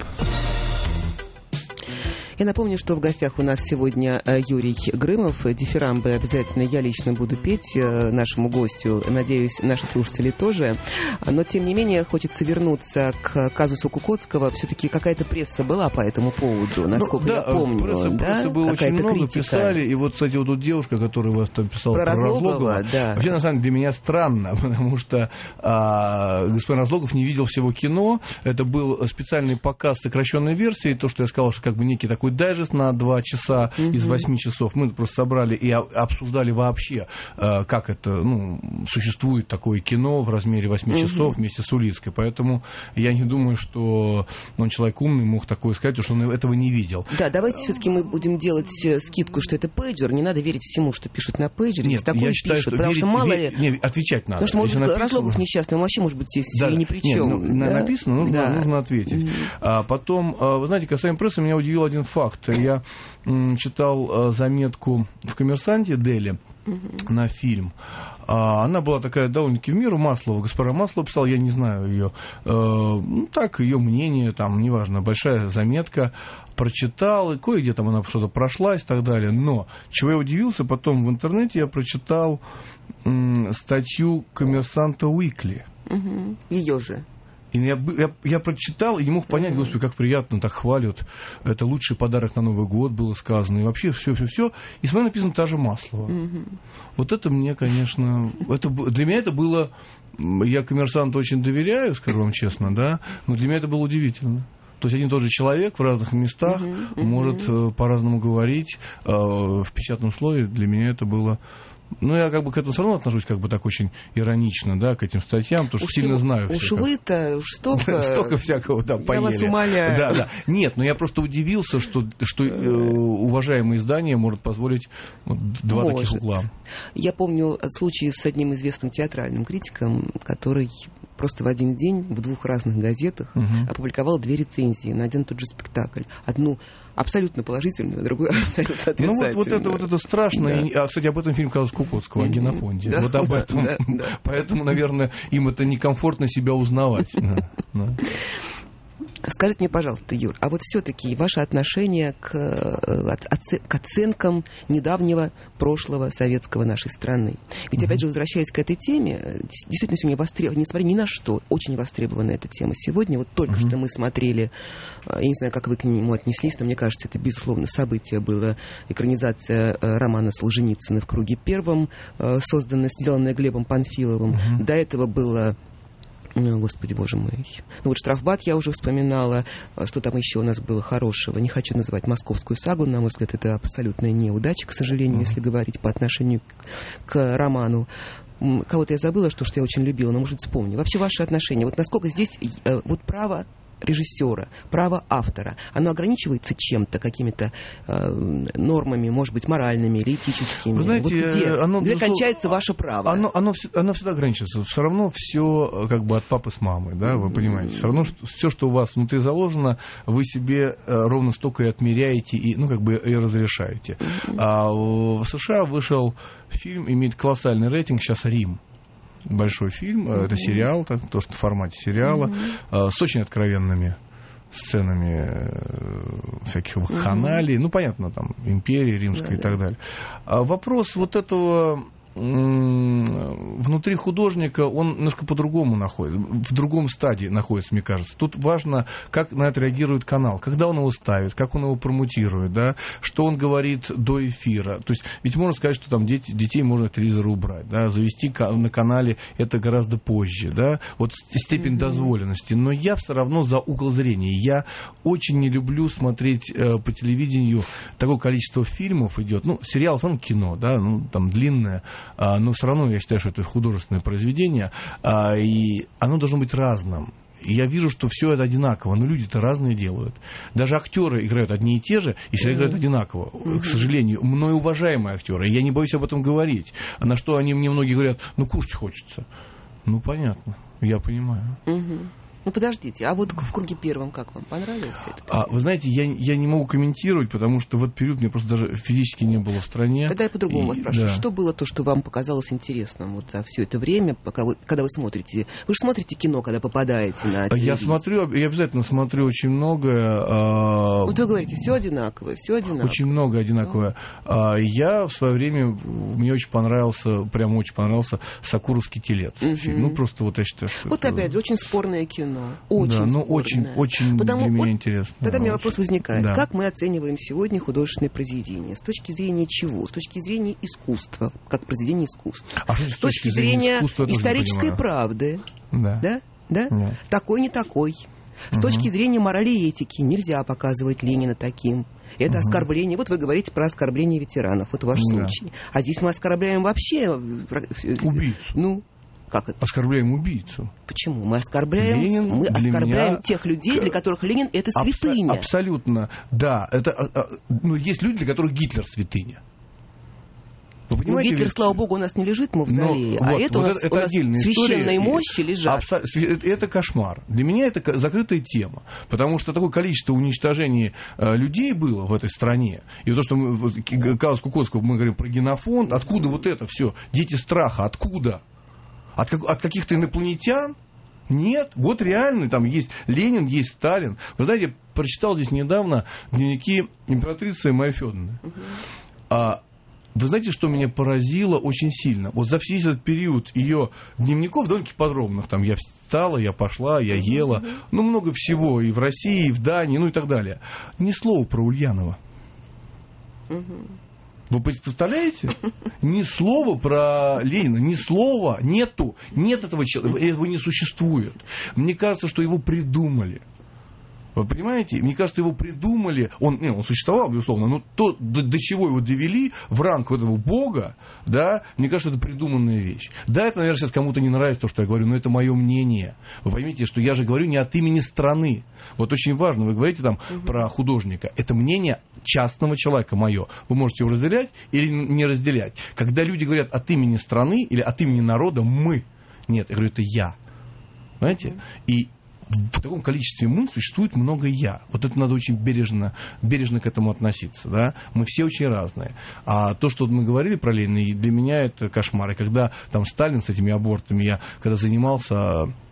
Я напомню, что в гостях у нас сегодня Юрий Грымов. Дифирамбы обязательно я лично буду петь нашему гостю. Надеюсь, наши слушатели тоже. Но, тем не менее, хочется вернуться к казусу Кукоцкого. Все-таки какая-то пресса была по этому поводу, насколько я помню. Прессы было очень много, писали. И вот, кстати, вот тут девушка, которая у вас там писала про Разлогова. Да. Вообще, на самом деле, для меня странно, потому что господин Разлогов не видел всего кино. Это был специальный показ сокращенной версии. То, что я сказал, что как бы некий такой дайджест на 2 часа из 8 часов. Мы просто собрали и обсуждали вообще, как это, существует такое кино в размере 8 часов вместе с Улицкой. Поэтому я не думаю, что он человек умный, мог такое сказать, что он этого не видел. Да, давайте все-таки мы будем делать скидку, что это пейджер. Не надо верить всему, что пишут на пейджере. Нет, я считаю, что потому что мало ли... Нет, отвечать надо. Потому что, может, Разлогов несчастный, он вообще, может быть, здесь и ни при чем. Написано, нужно ответить. Потом, вы знаете, касаемо прессы, меня удивил один факт. Я читал заметку в «Коммерсанте» Дели на фильм. Она была такая довольно-таки в меру. Маслова, госпожа Маслова писала, я не знаю ее. Так, ее мнение, там, неважно, большая заметка. Прочитал, и кое-где там она что-то прошлась и так далее. Но, чего я удивился, потом в интернете я прочитал статью «Коммерсанта Уикли». Ее же. И я прочитал и не мог понять, господи, как приятно, так хвалят. Это лучший подарок на Новый год, было сказано. И вообще все. И смотри, написано та же Маслова. Вот это мне, конечно... Для меня это было... Я «Коммерсанту» очень доверяю, скажу вам честно, да, но для меня это было удивительно. То есть один и тот же человек в разных местах может по-разному говорить. В печатном слое для меня это было... я как бы к этому все равно отношусь как бы так очень иронично, да, к этим статьям, потому что сильно знаю все. Уж вы-то, уж столько... Столько всякого, да, поели. Я вас умоляю. Да. Нет, но я просто удивился, что уважаемое издание может позволить 2 таких угла. Я помню случай с одним известным театральным критиком, который просто в один день в 2 разных газетах опубликовал 2 рецензии на один и тот же спектакль. Одну абсолютно положительную, другую абсолютно отрицательную. Вот это страшно. Да. Кстати, об этом фильм казус Кукоцкого, о генофонде. Да, вот об этом. Да. Поэтому, наверное, им это некомфортно себя узнавать. Скажите мне, пожалуйста, Юр, а вот все-таки ваше отношение к оценкам недавнего прошлого советского нашей страны. Ведь, опять же, возвращаясь к этой теме, действительно, сегодня несмотря ни на что, очень востребована эта тема сегодня. Вот только что мы смотрели, я не знаю, как вы к нему отнеслись, но мне кажется, это, безусловно, событие было. Экранизация романа Солженицына «В круге первом», сделанная Глебом Панфиловым. До этого было... Господи, боже мой. Ну вот «Штрафбат» я уже вспоминала. Что там еще у нас было хорошего? Не хочу называть «Московскую сагу». На мой взгляд, это абсолютная неудача, к сожалению, если говорить по отношению к роману. Кого-то я забыла, что я очень любила, но, может, вспомню. Вообще, ваши отношения. Вот насколько здесь вот право режиссера, право автора, оно ограничивается чем-то, какими-то нормами, может быть, моральными или этическими? Вы знаете, вот где кончается ваше право? Оно всегда ограничивается. Все равно все как бы от папы с мамой, да, вы понимаете. Все равно все, что у вас внутри заложено, вы себе ровно столько и отмеряете, и, ну, как бы и разрешаете. А в США вышел фильм, имеет колоссальный рейтинг, сейчас «Рим». Большой фильм, это сериал, то, что в формате сериала, с очень откровенными сценами всяких вакханалий, ну, понятно, там, империи римской и так далее. А вопрос вот этого внутри художника, он немножко по-другому находится, в другом стадии находится, мне кажется. Тут важно, как на это реагирует канал, когда он его ставит, как он его промутирует, да, что он говорит до эфира. То есть, ведь можно сказать, что там детей можно от телевизора убрать, да, завести на канале это гораздо позже, да, вот степень дозволенности. Но я все равно за угол зрения. Я очень не люблю смотреть по телевидению такое количество фильмов идет, ну, сериал, все равно кино, да, ну, там длинное, но все равно я считаю, что это художественное произведение, и оно должно быть разным. И я вижу, что все это одинаково, но люди-то разные делают. Даже актеры играют одни и те же, и все играют одинаково, к сожалению. Мной уважаемые актеры, я не боюсь об этом говорить. А на что они мне многие говорят, ну, кушать хочется. Ну, понятно, я понимаю. Ну, подождите, а вот в «Круге первом» как вам? Понравился этот? Вы знаете, я не могу комментировать, потому что в этот период мне просто даже физически не было в стране. Тогда я по-другому вас спрашиваю. Да. Что было то, что вам показалось интересным вот за все это время, когда вы смотрите? Вы же смотрите кино, когда попадаете на телевизор. Я смотрю, я обязательно смотрю очень многое. Вот вы говорите, все одинаковое, все одинаковое. Очень много одинаковое. Я в свое время, мне очень понравился, прям очень понравился «Сокуровский телец». Ну, просто вот я считаю, что... Вот опять же, очень спорное кино. Очень, да, ну, очень для меня интересно. Тогда у меня вопрос возникает. Да. Как мы оцениваем сегодня художественное произведение? С точки зрения чего? С точки зрения искусства, как произведение искусства. С точки зрения исторической правды. Да. Да? Да? Нет. Такой, не такой. С точки зрения морали и этики нельзя показывать Ленина таким. Это оскорбление. Вот вы говорите про оскорбление ветеранов. Вот ваш случай. А здесь мы оскорбляем вообще... Убийцу. Ну, как это? Оскорбляем убийцу. Почему? Мы оскорбляем тех людей, для которых Ленин — это святыня. Абсолютно, да. Есть люди, для которых Гитлер — святыня. Вы понимаете, Гитлер, слава богу, у нас не лежит в мавзолее, это у нас священные мощи лежат. Это кошмар. Для меня это закрытая тема, потому что такое количество уничтожений людей было в этой стране. И то, что казус Кукоцкого, мы говорим про генофонд, откуда вот это все? Дети страха, откуда? От каких-то инопланетян? Нет. Вот реально там есть Ленин, есть Сталин. Вы знаете, прочитал здесь недавно дневники императрицы Марии Федоровны. Вы знаете, что меня поразило очень сильно? Вот за весь этот период ее дневников, довольно-таки подробных, там я встала, я пошла, я ела, ну, много всего, и в России, и в Дании, ну, и так далее. Ни слова про Ульянова. Вы представляете? Ни слова про Ленина, ни слова нету. Нет этого человека, его не существует. Мне кажется, что его придумали. Вы понимаете? Мне кажется, его придумали. Он существовал, безусловно, но то, до чего его довели в ранг этого бога, да, мне кажется, это придуманная вещь. Да, это, наверное, сейчас кому-то не нравится то, что я говорю, но это мое мнение. Вы поймите, что я же говорю не от имени страны. Вот очень важно, вы говорите там про художника. Это мнение частного человека мое. Вы можете его разделять или не разделять. Когда люди говорят от имени страны или от имени народа, мы. Нет, я говорю, это я. Понимаете? И в таком количестве мы существует много я. Вот это надо очень бережно к этому относиться. Да? Мы все очень разные. А то, что мы говорили про Ленина, для меня это кошмар. И когда там Сталин с этими абортами, я когда занимался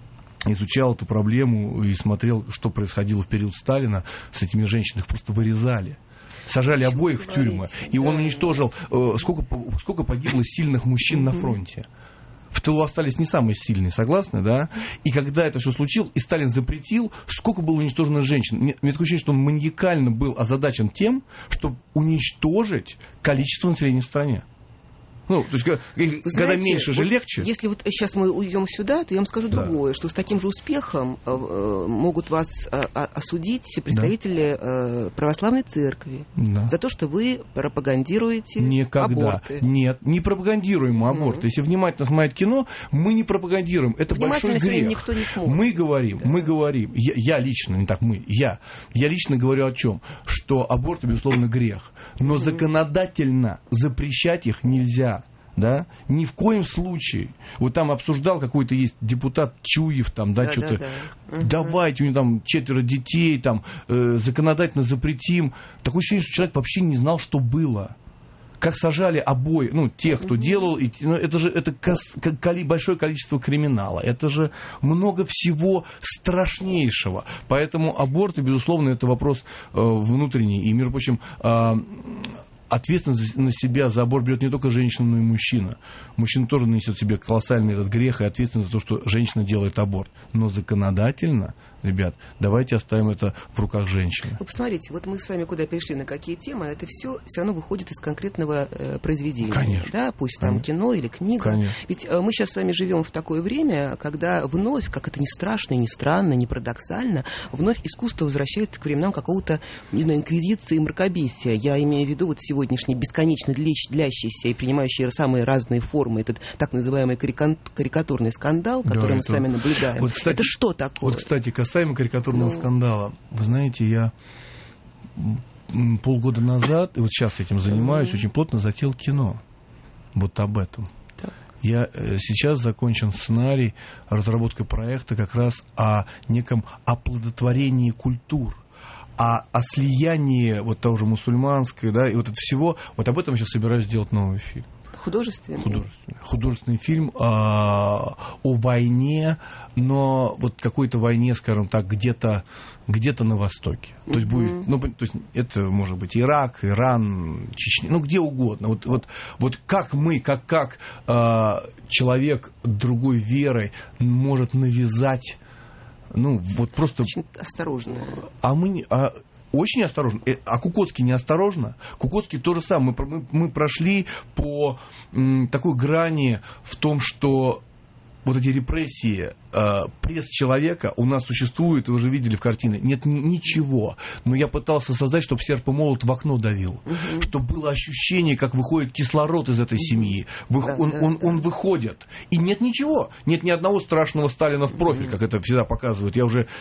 изучал эту проблему и смотрел, что происходило в период Сталина с этими женщинами. Их просто вырезали. Сажали обоих в тюрьмы. И он уничтожил... Сколько погибло сильных мужчин на фронте. В тылу остались не самые сильные, согласны, да? И когда это все случилось, и Сталин запретил, сколько было уничтожено женщин. Мне такое ощущение, что он маниакально был озадачен тем, чтобы уничтожить количество населения в стране. Ну, то есть, когда меньше же легче. Если вот сейчас мы уйдем сюда, то я вам скажу другое, что с таким же успехом могут вас осудить представители православной церкви за то, что вы пропагандируете аборты. Нет, не пропагандируем мы аборты. Если внимательно смотреть кино, мы не пропагандируем. Это большой грех. Никто не сможет. Мы говорим, я лично, не так мы, я лично говорю о чем? Что аборт, безусловно, грех. Но законодательно запрещать их нельзя. Да? Ни в коем случае. Вот там обсуждал какой-то есть депутат Чуев, там, да, что-то. Давайте, у него там 4 детей, там, законодательно запретим. Такое ощущение, что человек вообще не знал, что было. Как сажали обои, ну, тех, кто делал, это же большое количество криминала, это же много всего страшнейшего. Поэтому аборты, безусловно, это вопрос внутренний. И, между прочим, ответственность на себя за аборт берет не только женщина, но и мужчина. Мужчина тоже несет в себе колоссальный этот грех и ответственность за то, что женщина делает аборт. Но законодательно, ребят, давайте оставим это в руках женщины. Ну, посмотрите, вот мы с вами куда перешли, на какие темы, это все равно выходит из конкретного произведения. Конечно. Да, пусть там кино или книга. Конечно. Ведь мы сейчас с вами живем в такое время, когда вновь, как это ни страшно, ни странно, ни парадоксально, вновь искусство возвращается к временам какого-то, не знаю, инквизиции и мракобесия. Я имею в виду вот сегодняшний бесконечно длящийся и принимающий самые разные формы, этот так называемый карикатурный скандал, который мы с вами наблюдаем. Вот, кстати, это что такое? Вот, кстати, касаемо карикатурного скандала. Вы знаете, я полгода назад, и вот сейчас этим занимаюсь, очень плотно затеял кино. Вот об этом. Я сейчас закончен сценарий, разработка проекта как раз о неком оплодотворении культур. О слиянии вот того же мусульманской, да, и вот это всего, вот об этом я сейчас собираюсь сделать новый фильм. Художественный фильм о войне, но вот какой-то войне, скажем так, где-то на Востоке. То есть будет, ну, то есть это может быть Ирак, Иран, Чечня, ну где угодно. Вот как мы, как человек другой веры может навязать. Ну, вот просто... Очень осторожно. Очень осторожно. А Кукоцкий неосторожно? Кукоцкий то же самое. Мы прошли по такой грани в том, что вот эти репрессии, пресс человека у нас существует, вы уже видели в картине, нет ничего. Но я пытался создать, чтобы серп и молот в окно давил. Чтобы было ощущение, как выходит кислород из этой семьи. Он выходит. И нет ничего. Нет ни одного страшного Сталина в профиль, как это всегда показывают. Я уже...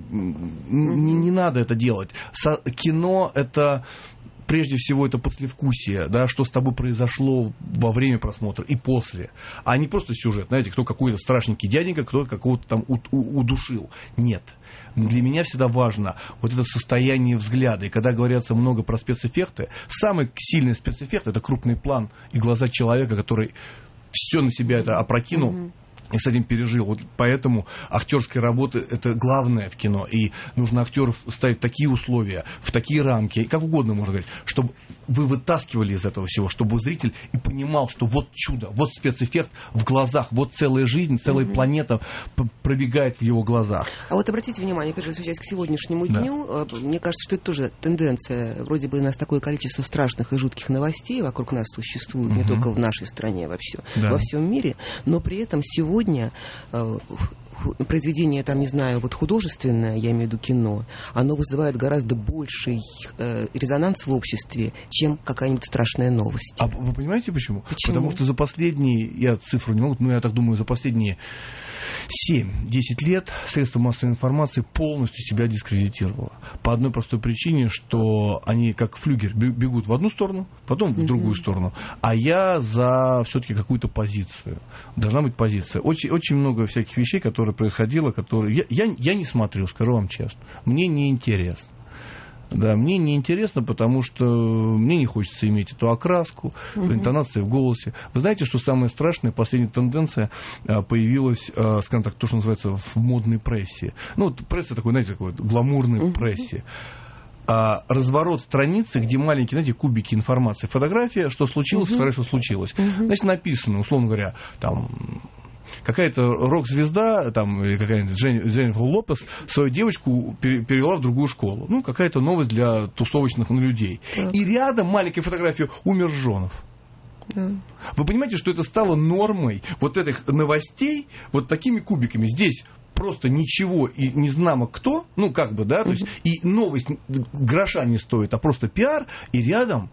Не надо это делать. Кино — это... Прежде всего, это послевкусие, да, что с тобой произошло во время просмотра и после. А не просто сюжет, знаете, кто какой-то страшненький дяденька, кто какого-то там удушил. Нет. Для меня всегда важно вот это состояние взгляда. И когда говорится много про спецэффекты, самый сильный спецэффект — это крупный план и глаза человека, который все на себя это опрокинул. И с этим пережил. Вот поэтому актерская работа — это главное в кино. И нужно актеров ставить в такие условия, в такие рамки, как угодно можно говорить, чтобы вы вытаскивали из этого всего, чтобы зритель и понимал, что вот чудо, вот спецэффект в глазах, вот целая жизнь, целая планета пробегает в его глазах. А вот обратите внимание, опять же, возвращаясь к сегодняшнему дню, мне кажется, что это тоже тенденция. Вроде бы у нас такое количество страшных и жутких новостей вокруг нас существует, не только в нашей стране, во всем мире, но при этом сегодня произведение, там, не знаю, вот художественное, я имею в виду кино, оно вызывает гораздо больший резонанс в обществе, чем какая-нибудь страшная новость. А вы понимаете почему? Потому что за последние, я цифру не могу, но я так думаю, за последние 7-10 лет средства массовой информации полностью себя дискредитировало. По одной простой причине, что они как флюгер бегут в одну сторону, потом в другую сторону. А я за все-таки какую-то позицию. Должна быть позиция. Очень много всяких вещей, которые происходило, которые... Я не смотрю, скажу вам честно. Мне не интересно. Да, мне неинтересно, потому что мне не хочется иметь эту окраску, интонации в голосе. Вы знаете, что самое страшное, последняя тенденция появилась, скажем так, то, что называется в модной прессе. Ну, вот пресса такой, знаете, такой гламурной прессе. Разворот страницы, где маленькие, знаете, кубики информации. Фотография, что случилось, вторая, что случилось. Значит, написано, условно говоря, там... Какая-то рок-звезда, там, какая-нибудь Дженнифер Лопес, свою девочку перевела в другую школу. Ну, какая-то новость для тусовочных людей. И рядом маленькая фотография умерженов. Вы понимаете, что это стало нормой вот этих новостей вот такими кубиками. Здесь просто ничего и не знамо кто, ну, как бы, да, то есть, и новость гроша не стоит, а просто пиар, и рядом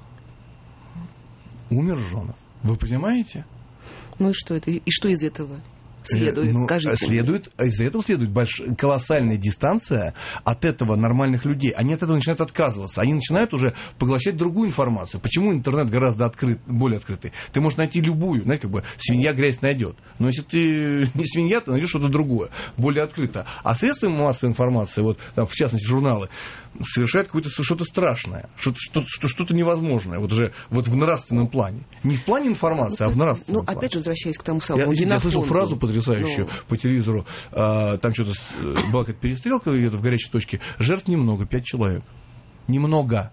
умерженов. Вы понимаете? Ну и что это? И что из этого следует? Скажите. Из этого следует колоссальная дистанция от этого нормальных людей. Они от этого начинают отказываться. Они начинают уже поглощать другую информацию. Почему интернет гораздо более открытый? Ты можешь найти любую, знаете, как бы свинья грязь найдет. Но если ты не свинья, ты найдешь что-то другое, более открыто. А средства массовой информации, вот там, в частности, журналы, совершают что-то страшное, что-то невозможное, вот уже вот в нравственном плане. Не в плане информации, а в нравственном плане. Опять же, возвращаясь к тому самому Я слышал фразу потрясающую по телевизору, там что-то была какая-то перестрелка где-то в горячей точке, жертв немного, 5 человек. Немного.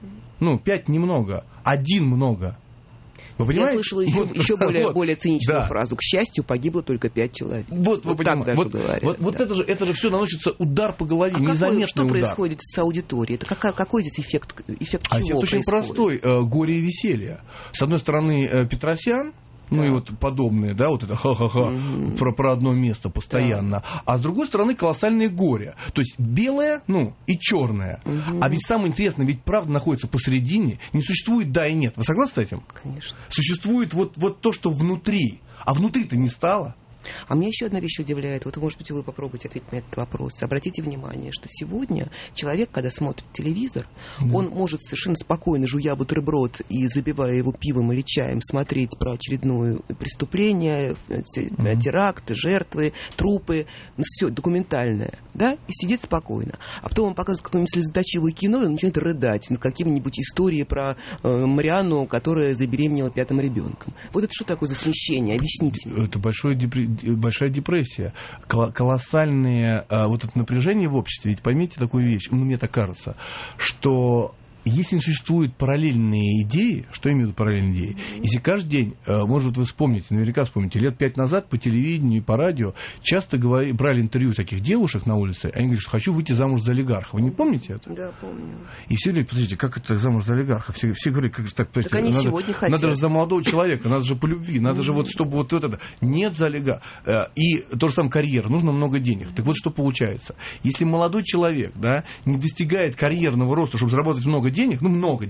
5 немного, 1 много. Вы понимаете? Я слышала еще более циничную фразу. К счастью, погибло только 5 человек. Вот так даже говорят. Вот это же все наносится удар по голове, незаметный удар. Что происходит с аудиторией? Это какой здесь эффект чего эффект происходит? очень простой. Горе и веселье. С одной стороны, Петросян, ну и вот подобные, да, вот это ха-ха-ха про одно место постоянно. А с другой стороны, колоссальное горе. То есть белое, и черное. А ведь самое интересное, ведь правда находится посередине. Не существует да и нет. Вы согласны с этим? Конечно. Существует вот то, что внутри. А внутри-то не стало. А меня еще одна вещь удивляет. Вот, может быть, вы попробуете ответить на этот вопрос. Обратите внимание, что сегодня человек, когда смотрит телевизор, он может совершенно спокойно, жуя бутерброд и запивая его пивом или чаем, смотреть про очередное преступление, теракты, жертвы, трупы, все документальное, да, и сидеть спокойно. А потом он показывает какое-нибудь слезоточивое кино, и он начинает рыдать над какими-нибудь историями про Марианну, которая забеременела 5-м ребенком. Вот это что такое за смещение? Объясните. Это большая депрессия, колоссальное вот это напряжение в обществе. Ведь поймите такую вещь, мне так кажется, что если не существуют параллельные идеи, что имеют параллельные идеи? Если каждый день, может вы вспомните, наверняка вспомните, лет 5 назад по телевидению и по радио часто брали интервью таких девушек на улице, они говорят, что хочу выйти замуж за олигарха. Вы не помните это? Да, помню. И все говорят, подождите, как это замуж за олигарха? Все говорят, так они сегодня хотят. Надо же за молодого человека, надо же по любви, надо же чтобы вот это. Нет за олигарха. И то же самое карьера, нужно много денег. Так вот, что получается? Если молодой человек, да, не достигает карьерного роста, чтобы заработать много денег,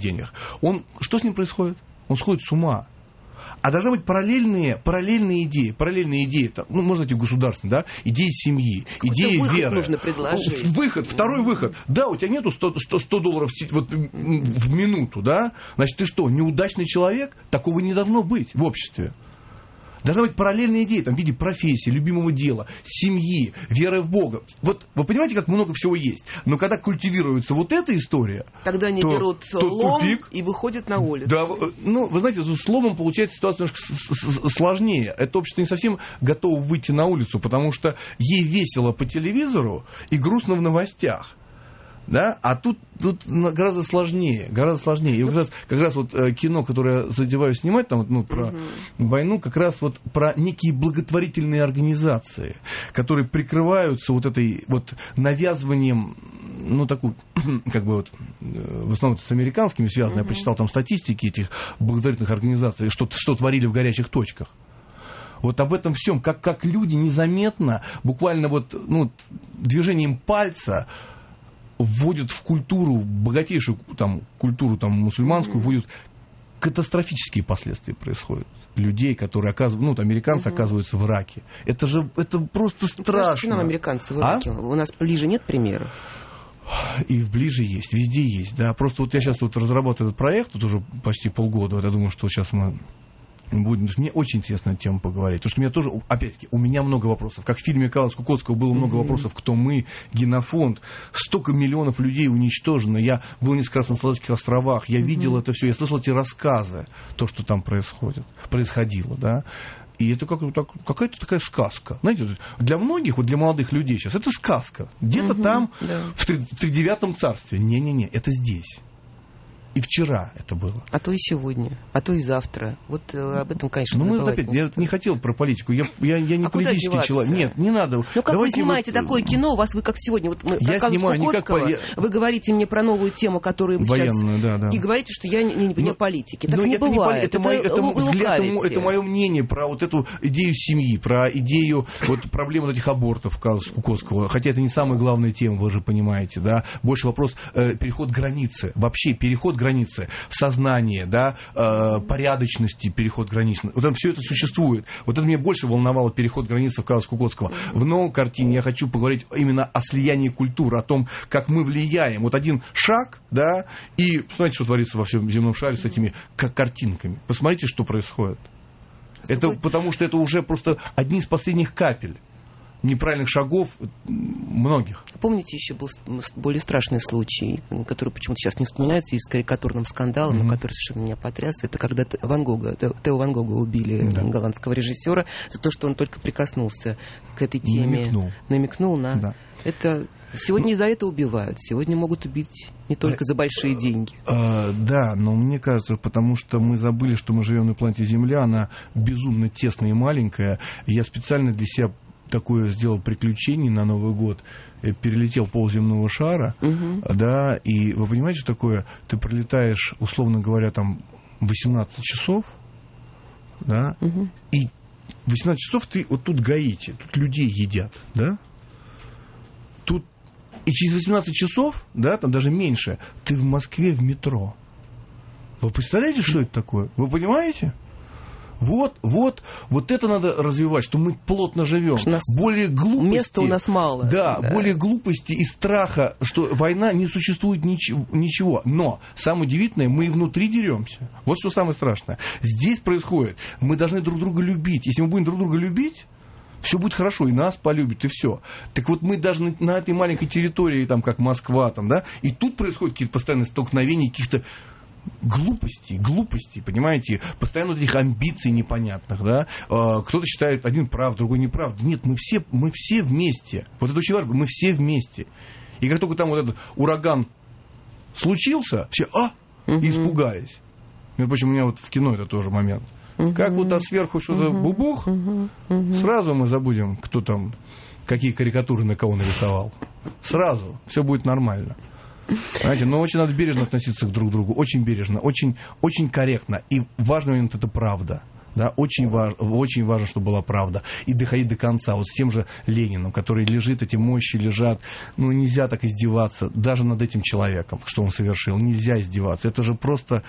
что с ним происходит? Он сходит с ума. А должны быть параллельные идеи, там, можно сказать, государственные, да, идеи семьи, идеи веры. Нужно предложить. Второй выход. Да, у тебя нету $100 в минуту, да, значит, ты что, неудачный человек? Такого не должно быть в обществе. Должна быть параллельная идея там, в виде профессии, любимого дела, семьи, веры в Бога. Вот вы понимаете, как много всего есть. Но когда культивируется вот эта история, тогда они берут лом и выходят на улицу. Да, вы знаете, с ломом получается ситуация немножко сложнее. Это общество не совсем готово выйти на улицу, потому что ей весело по телевизору и грустно в новостях. Да? А тут гораздо сложнее. И как раз вот кино, которое я задеваюсь снимать, там, про войну, как раз вот про некие благотворительные организации, которые прикрываются вот этой вот навязыванием, такую, как бы вот, в основном это с американскими связано, я почитал там статистики этих благотворительных организаций, что творили в горячих точках. Вот об этом всем, как люди незаметно, буквально движением пальца вводят в культуру, богатейшую культуру мусульманскую, вводят катастрофические последствия происходят. Людей, которые американцы оказываются в Ираке. Это просто страшно. Что нам американцы в Ираке? У нас ближе нет примеров? И вближе есть, везде есть. Да. Просто вот я сейчас разрабатываю этот проект, тут уже почти полгода. Вот я думаю, что сейчас мы Будем, потому что мне очень интересно эту тему поговорить. Потому что у меня тоже, опять-таки, у меня много вопросов. Как в фильме Каллас Кукоцкого было много вопросов, кто мы, генофонд. Столько миллионов людей уничтожено. Я был несколько раз на Соловецких островах, я видел это все, я слышал эти рассказы, то, что там происходило, да. И это какая-то такая сказка. Знаете, для многих, вот для молодых людей сейчас, это сказка. Где-то там, в тридевятом царстве. Не-не-не, это здесь. И вчера это было. А то и сегодня, а то и завтра. Вот об этом, конечно, мы опять, я не хотел про политику. Я не политический человек. Нет, не надо. Ну, как вы снимаете такое кино, у вас вы как сегодня, вот мы я снимаю не как вы говорите мне про новую тему, которую вы военную, сейчас... И говорите, что я не политики. Так не бывает. Это мое мнение про вот эту идею семьи, про идею вот проблем вот этих абортов Кукоцкого. Хотя это не самая главная тема, вы же понимаете, да. Больше вопрос переход границы. Вообще переход границы, сознание, да, порядочности, переход границы. Вот все это существует. Вот это меня больше волновало, переход границы в Калласа Кукоцкого. В новой картине я хочу поговорить именно о слиянии культур, о том, как мы влияем. Вот один шаг, да, и посмотрите, что творится во всем земном шаре с этими картинками. Посмотрите, что происходит. Это потому что это уже просто одни из последних капель неправильных шагов многих. Помните, еще был более страшный случай, который почему-то сейчас не вспоминается, и с карикатурным скандалом, но который совершенно меня потряс. Это когда Тео Ван Гога убили, голландского режиссера, за то, что он только прикоснулся к этой теме. Намекнул на... Да. Это... Сегодня и за это убивают. Сегодня могут убить не только за большие деньги. Да, но мне кажется, потому что мы забыли, что мы живем на планете Земля, она безумно тесная и маленькая. Я специально для себя такое сделал приключение на Новый год. Я перелетел полземного шара, да, и вы понимаете, что такое? Ты пролетаешь, условно говоря, там 18 часов, да, и 18 часов ты вот тут Гаити, тут людей едят, да, тут, и через 18 часов, да, там даже меньше, ты в Москве в метро. Вы представляете, что это такое? Вы понимаете? Вот это надо развивать, что мы плотно живем. Более глупости. Места у нас мало. Да, более глупости и страха, что война не существует ничего. Но самое удивительное, мы и внутри деремся. Вот что самое страшное. Здесь происходит. Мы должны друг друга любить. Если мы будем друг друга любить, все будет хорошо, и нас полюбят, и все. Так вот мы даже на этой маленькой территории, там, как Москва, там, да, и тут происходят какие-то постоянные столкновения, каких-то глупости, понимаете, постоянно вот этих амбиций непонятных, да, кто-то считает один прав, другой не прав. Нет, мы все вместе, вот это очень важно, мы все вместе. И как только там вот этот ураган случился, все, и испугались. Между прочим, у меня вот в кино это тоже момент. Как вот сверху что-то бубух, сразу мы забудем, кто там, какие карикатуры на кого нарисовал. Сразу, все будет нормально. Знаете, но очень надо бережно относиться к друг другу, очень бережно, очень, очень корректно. И важный момент — это правда. Да, очень важно, чтобы была правда. И доходить до конца. Вот с тем же Лениным, который лежит, эти мощи лежат. Ну, нельзя так издеваться даже над этим человеком, что он совершил. Нельзя издеваться. Это же просто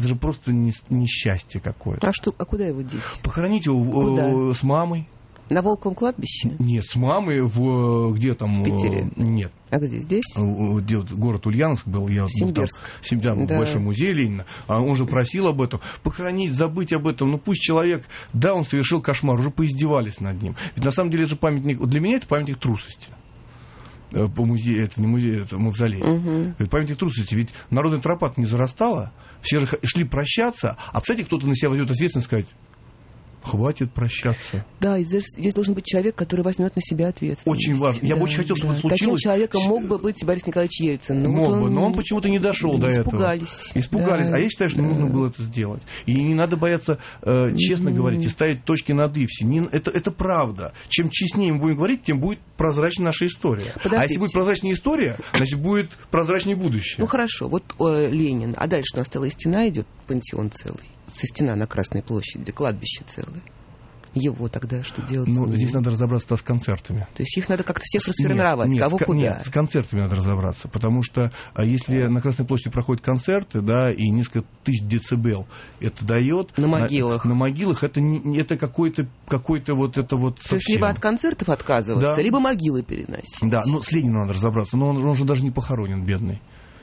несчастье какое-то. А куда его деть? Похоронить его с мамой. На Волковом кладбище? Нет, с мамой где там? В Питере? Нет. А где, здесь? Где город Ульяновск был. Симбирск. Там Большой музей Ленина. А он же просил об этом. Похоронить, забыть об этом. Ну пусть человек, да, он совершил кошмар, уже поиздевались над ним. Ведь на самом деле это же памятник, для меня это памятник трусости. По музею, это не музей, это мавзолей. Это памятник трусости. Ведь народная тропа не зарастала. Все же шли прощаться. А, кстати, кто-то на себя возьмет ответственность сказать: хватит прощаться. Да, и здесь должен быть человек, который возьмет на себя ответственность. Очень важно. Я бы очень хотел, чтобы это случилось. Таким человеком мог бы быть Борис Николаевич Ельцин. Но он почему-то не дошел до этого. Испугались. Да. А я считаю, что нужно было это сделать. И не надо бояться, честно говорить, и ставить точки над «и». Это правда. Чем честнее мы будем говорить, тем будет прозрачнее наша история. Подождите. А если будет прозрачнее история, значит, будет прозрачнее будущее. Ну хорошо, вот Ленин. А дальше у нас целая стена идет, пантеон целый. Стена на Красной площади, кладбище целое. Его тогда что делать? Ну, здесь надо разобраться с концертами. То есть их надо как-то всех расформировать, кого куда? Нет, с концертами надо разобраться, потому что если на Красной площади проходят концерты, да, и несколько тысяч децибел это дает... На могилах. На могилах это какой-то вот это вот совсем. То есть либо от концертов отказываться, да, либо могилы переносить. Да, но с Лениным надо разобраться, но он же даже не похоронен, бедный.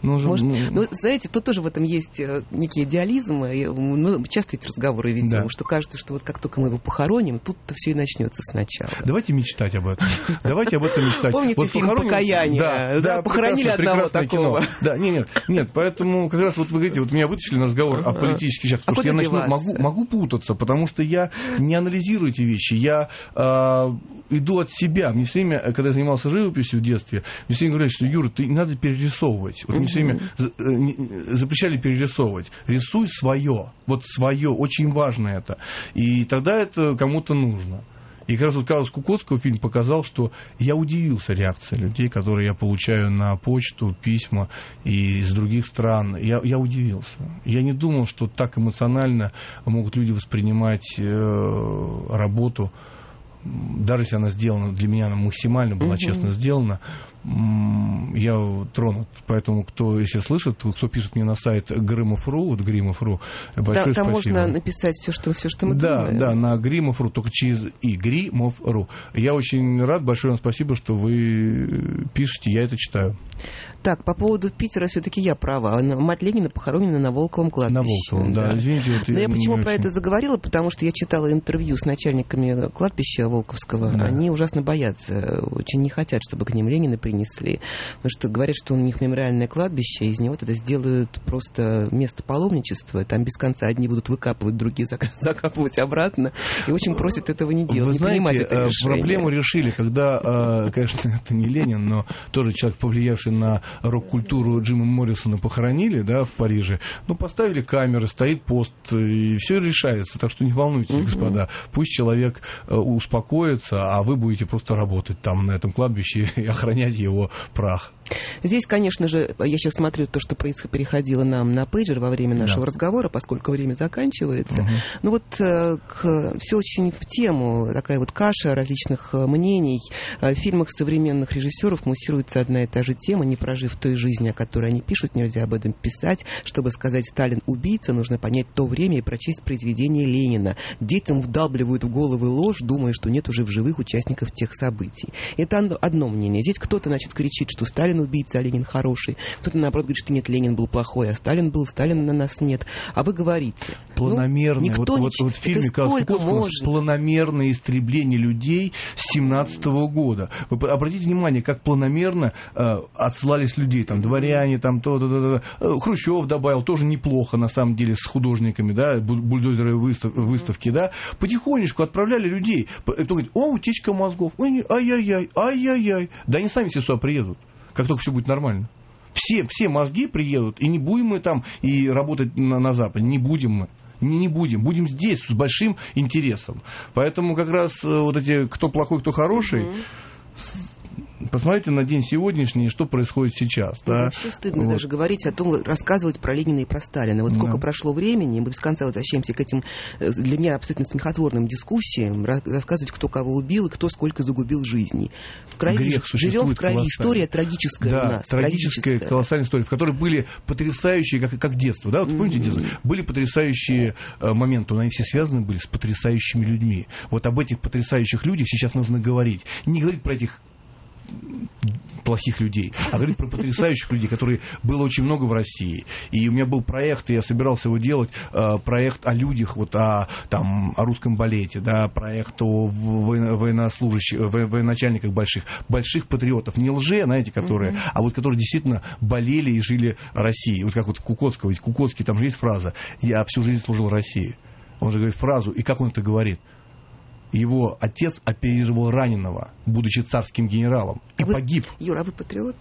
знаете, тут тоже в этом есть некий идеализм. Мы часто эти разговоры ведем, что кажется, что вот как только мы его похороним, тут-то все и начнется сначала. Давайте мечтать об этом. Давайте об этом мечтать. Помните фильм «Покаяние»? Да, похоронили одного такого. Да, нет, поэтому как раз вот вы говорите, вот меня вытащили на разговор о политических вещах, потому что я могу путаться, потому что я не анализирую эти вещи, я иду от себя. Мне все время, когда я занимался живописью в детстве, мне все время говорили, что, Юра, ты не надо перерисовывать. Вот мне все время запрещали перерисовывать. Рисуй свое. Вот свое. Очень важно это. И тогда это кому-то нужно. И как раз вот казус Кукоцкого фильм показал, что я удивился реакции людей, которые я получаю на почту, письма и из других стран. Я удивился. Я не думал, что так эмоционально могут люди воспринимать работу, даже если она сделана, для меня она максимально была честно сделана. Я тронут. Поэтому, если слышит, кто пишет мне на сайт Гримов.ру, вот Гримов.ру, большое там спасибо. Можно написать все, что мы думаем. Да, на Гримов.ру, только через и Гримов.ру. Я очень рад, большое вам спасибо, что вы пишете, я это читаю. Так, по поводу Питера все-таки я права. Мать Ленина похоронена на Волковом кладбище. На Волковом, да. Извините. Но я почему про это заговорила? Потому что я читала интервью с начальниками кладбища Волковского. Да. Они ужасно боятся, очень не хотят, чтобы к ним Ленина принесли. Потому что говорят, что у них мемориальное кладбище, из него тогда сделают просто место паломничества. Там без конца одни будут выкапывать, другие закапывать обратно. И очень просят этого не делать. Вы знаете, проблему решили, когда, конечно, это не Ленин, но тоже человек, повлиявший на рок-культуру Джима Моррисона, похоронили, да, в Париже. Поставили камеры, стоит пост, и все решается. Так что не волнуйтесь, господа. Пусть человек успокоится, а вы будете просто работать там, на этом кладбище, и охранять его прах. Здесь, конечно же, я сейчас смотрю то, что переходило нам на пейджер во время нашего разговора, поскольку время заканчивается. Ну вот все очень в тему, такая вот каша различных мнений. В фильмах современных режиссеров муссируется одна и та же тема: не прожив той жизни, о которой они пишут, нельзя об этом писать. Чтобы сказать «Сталин убийца», нужно понять то время и прочесть произведение Ленина. Детям вдалбливают в головы ложь, думая, что нет уже в живых участников тех событий. Это одно мнение. Здесь кто-то, значит, кричит, что Сталин убийца, а Ленин хороший. Кто-то, наоборот, говорит, что нет, Ленин был плохой, а Сталин был, Сталина на нас нет. А вы говорите... Планомерное. Вот в фильме Кукоцкого планомерное истребление людей с 17-го года. Вы обратите внимание, как планомерно отсылались людей, там, дворяне, там, Хрущев добавил, тоже неплохо, на самом деле, с художниками, да, бульдозеры выставки, да, потихонечку отправляли людей. Кто говорит, утечка мозгов, ай-яй-яй. Да они сами все сюда приедут, как только все будет нормально. Все мозги приедут, и не будем мы там и работать на Западе, не будем мы. Не будем. Будем здесь с большим интересом. Поэтому как раз вот эти, кто плохой, кто хороший, посмотрите на день сегодняшний, что происходит сейчас. Да? Вообще стыдно даже говорить о том, рассказывать про Ленина и про Сталина. Вот сколько прошло времени, мы без конца возвращаемся к этим, для меня абсолютно смехотворным дискуссиям, рассказывать, кто кого убил и кто сколько загубил жизней. В крови, живем в крови. История трагическая у нас. Трагическая, колоссальная история, в которой были потрясающие, как детство. Да? Вот помните детство? Были потрясающие моменты, но они все связаны были с потрясающими людьми. Вот об этих потрясающих людях сейчас нужно говорить. Не говорить про этих плохих людей, а говорить про потрясающих людей, которые было очень много в России. И у меня был проект, и я собирался его делать, проект о людях, вот о русском балете, да, проект о военнослужащих, военачальниках больших патриотов, не знаете, которые, а вот которые действительно болели и жили Россией. Вот как вот Кукоцкого, ведь Кукоцкий, там же есть фраза «Я всю жизнь служил России». Он же говорит фразу, и как он это говорит? Его отец оперировал раненого, будучи царским генералом, и погиб. Юра, а вы патриот?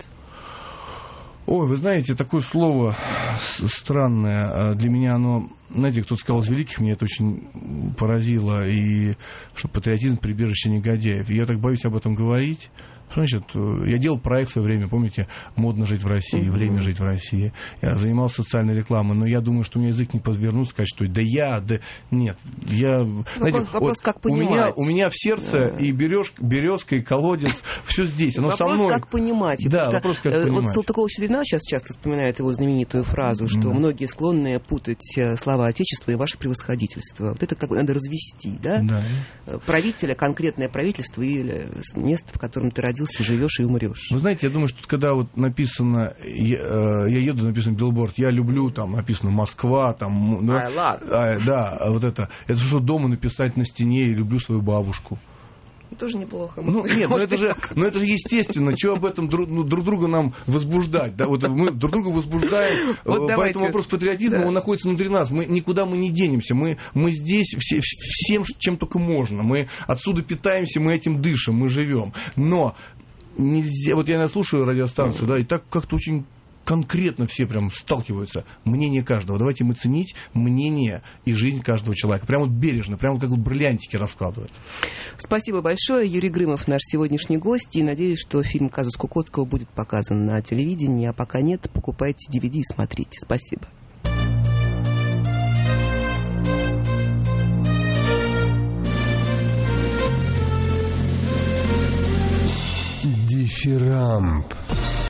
Ой, вы знаете, такое слово странное. Для меня оно, знаете, кто-то сказал из великих, меня это очень поразило, и что патриотизм — прибежище негодяев. И я так боюсь об этом говорить. Что значит? Я делал проект в свое время, помните, «Модно жить в России», «Время жить в России». Я занимался социальной рекламой, но я думаю, что у меня язык не подвернут сказать, что нет. Вопрос, как понимать. У меня в сердце и березка, и колодец, все здесь, оно со мной. Вопрос, как понимать. Да, вопрос, как понимать. Вот Салтыкова-Щедрина сейчас часто вспоминает его знаменитую фразу, что многие склонны путать слава Отечества и ваше превосходительство. Вот это как бы надо развести, да? Правителя, конкретное правительство или место, в котором ты родился, родился, живешь и умрешь. Вы знаете, я думаю, что когда вот написано, я еду, написано билборд, я люблю, там написано Москва, там, да, вот это что дома написать на стене, я люблю свою бабушку. Тоже неплохо. Нет, это же естественно. Чего об этом друг друга нам возбуждать? Да? Вот мы друг друга возбуждаем. Поэтому вопрос патриотизма, он находится внутри нас. Никуда мы не денемся. Мы здесь всем, чем только можно. Мы отсюда питаемся, мы этим дышим, мы живем. Но нельзя... Вот я слушаю радиостанцию, да, и так как-то очень конкретно все прям сталкиваются. Мнение каждого. Давайте мы ценить мнение и жизнь каждого человека. Прямо вот бережно, прямо как вот бриллиантики раскладывать. Спасибо большое. Юрий Грымов наш сегодняшний гость. И надеюсь, что фильм «Казус Кукоцкого» будет показан на телевидении. А пока нет, покупайте DVD и смотрите. Спасибо. Дифирамб.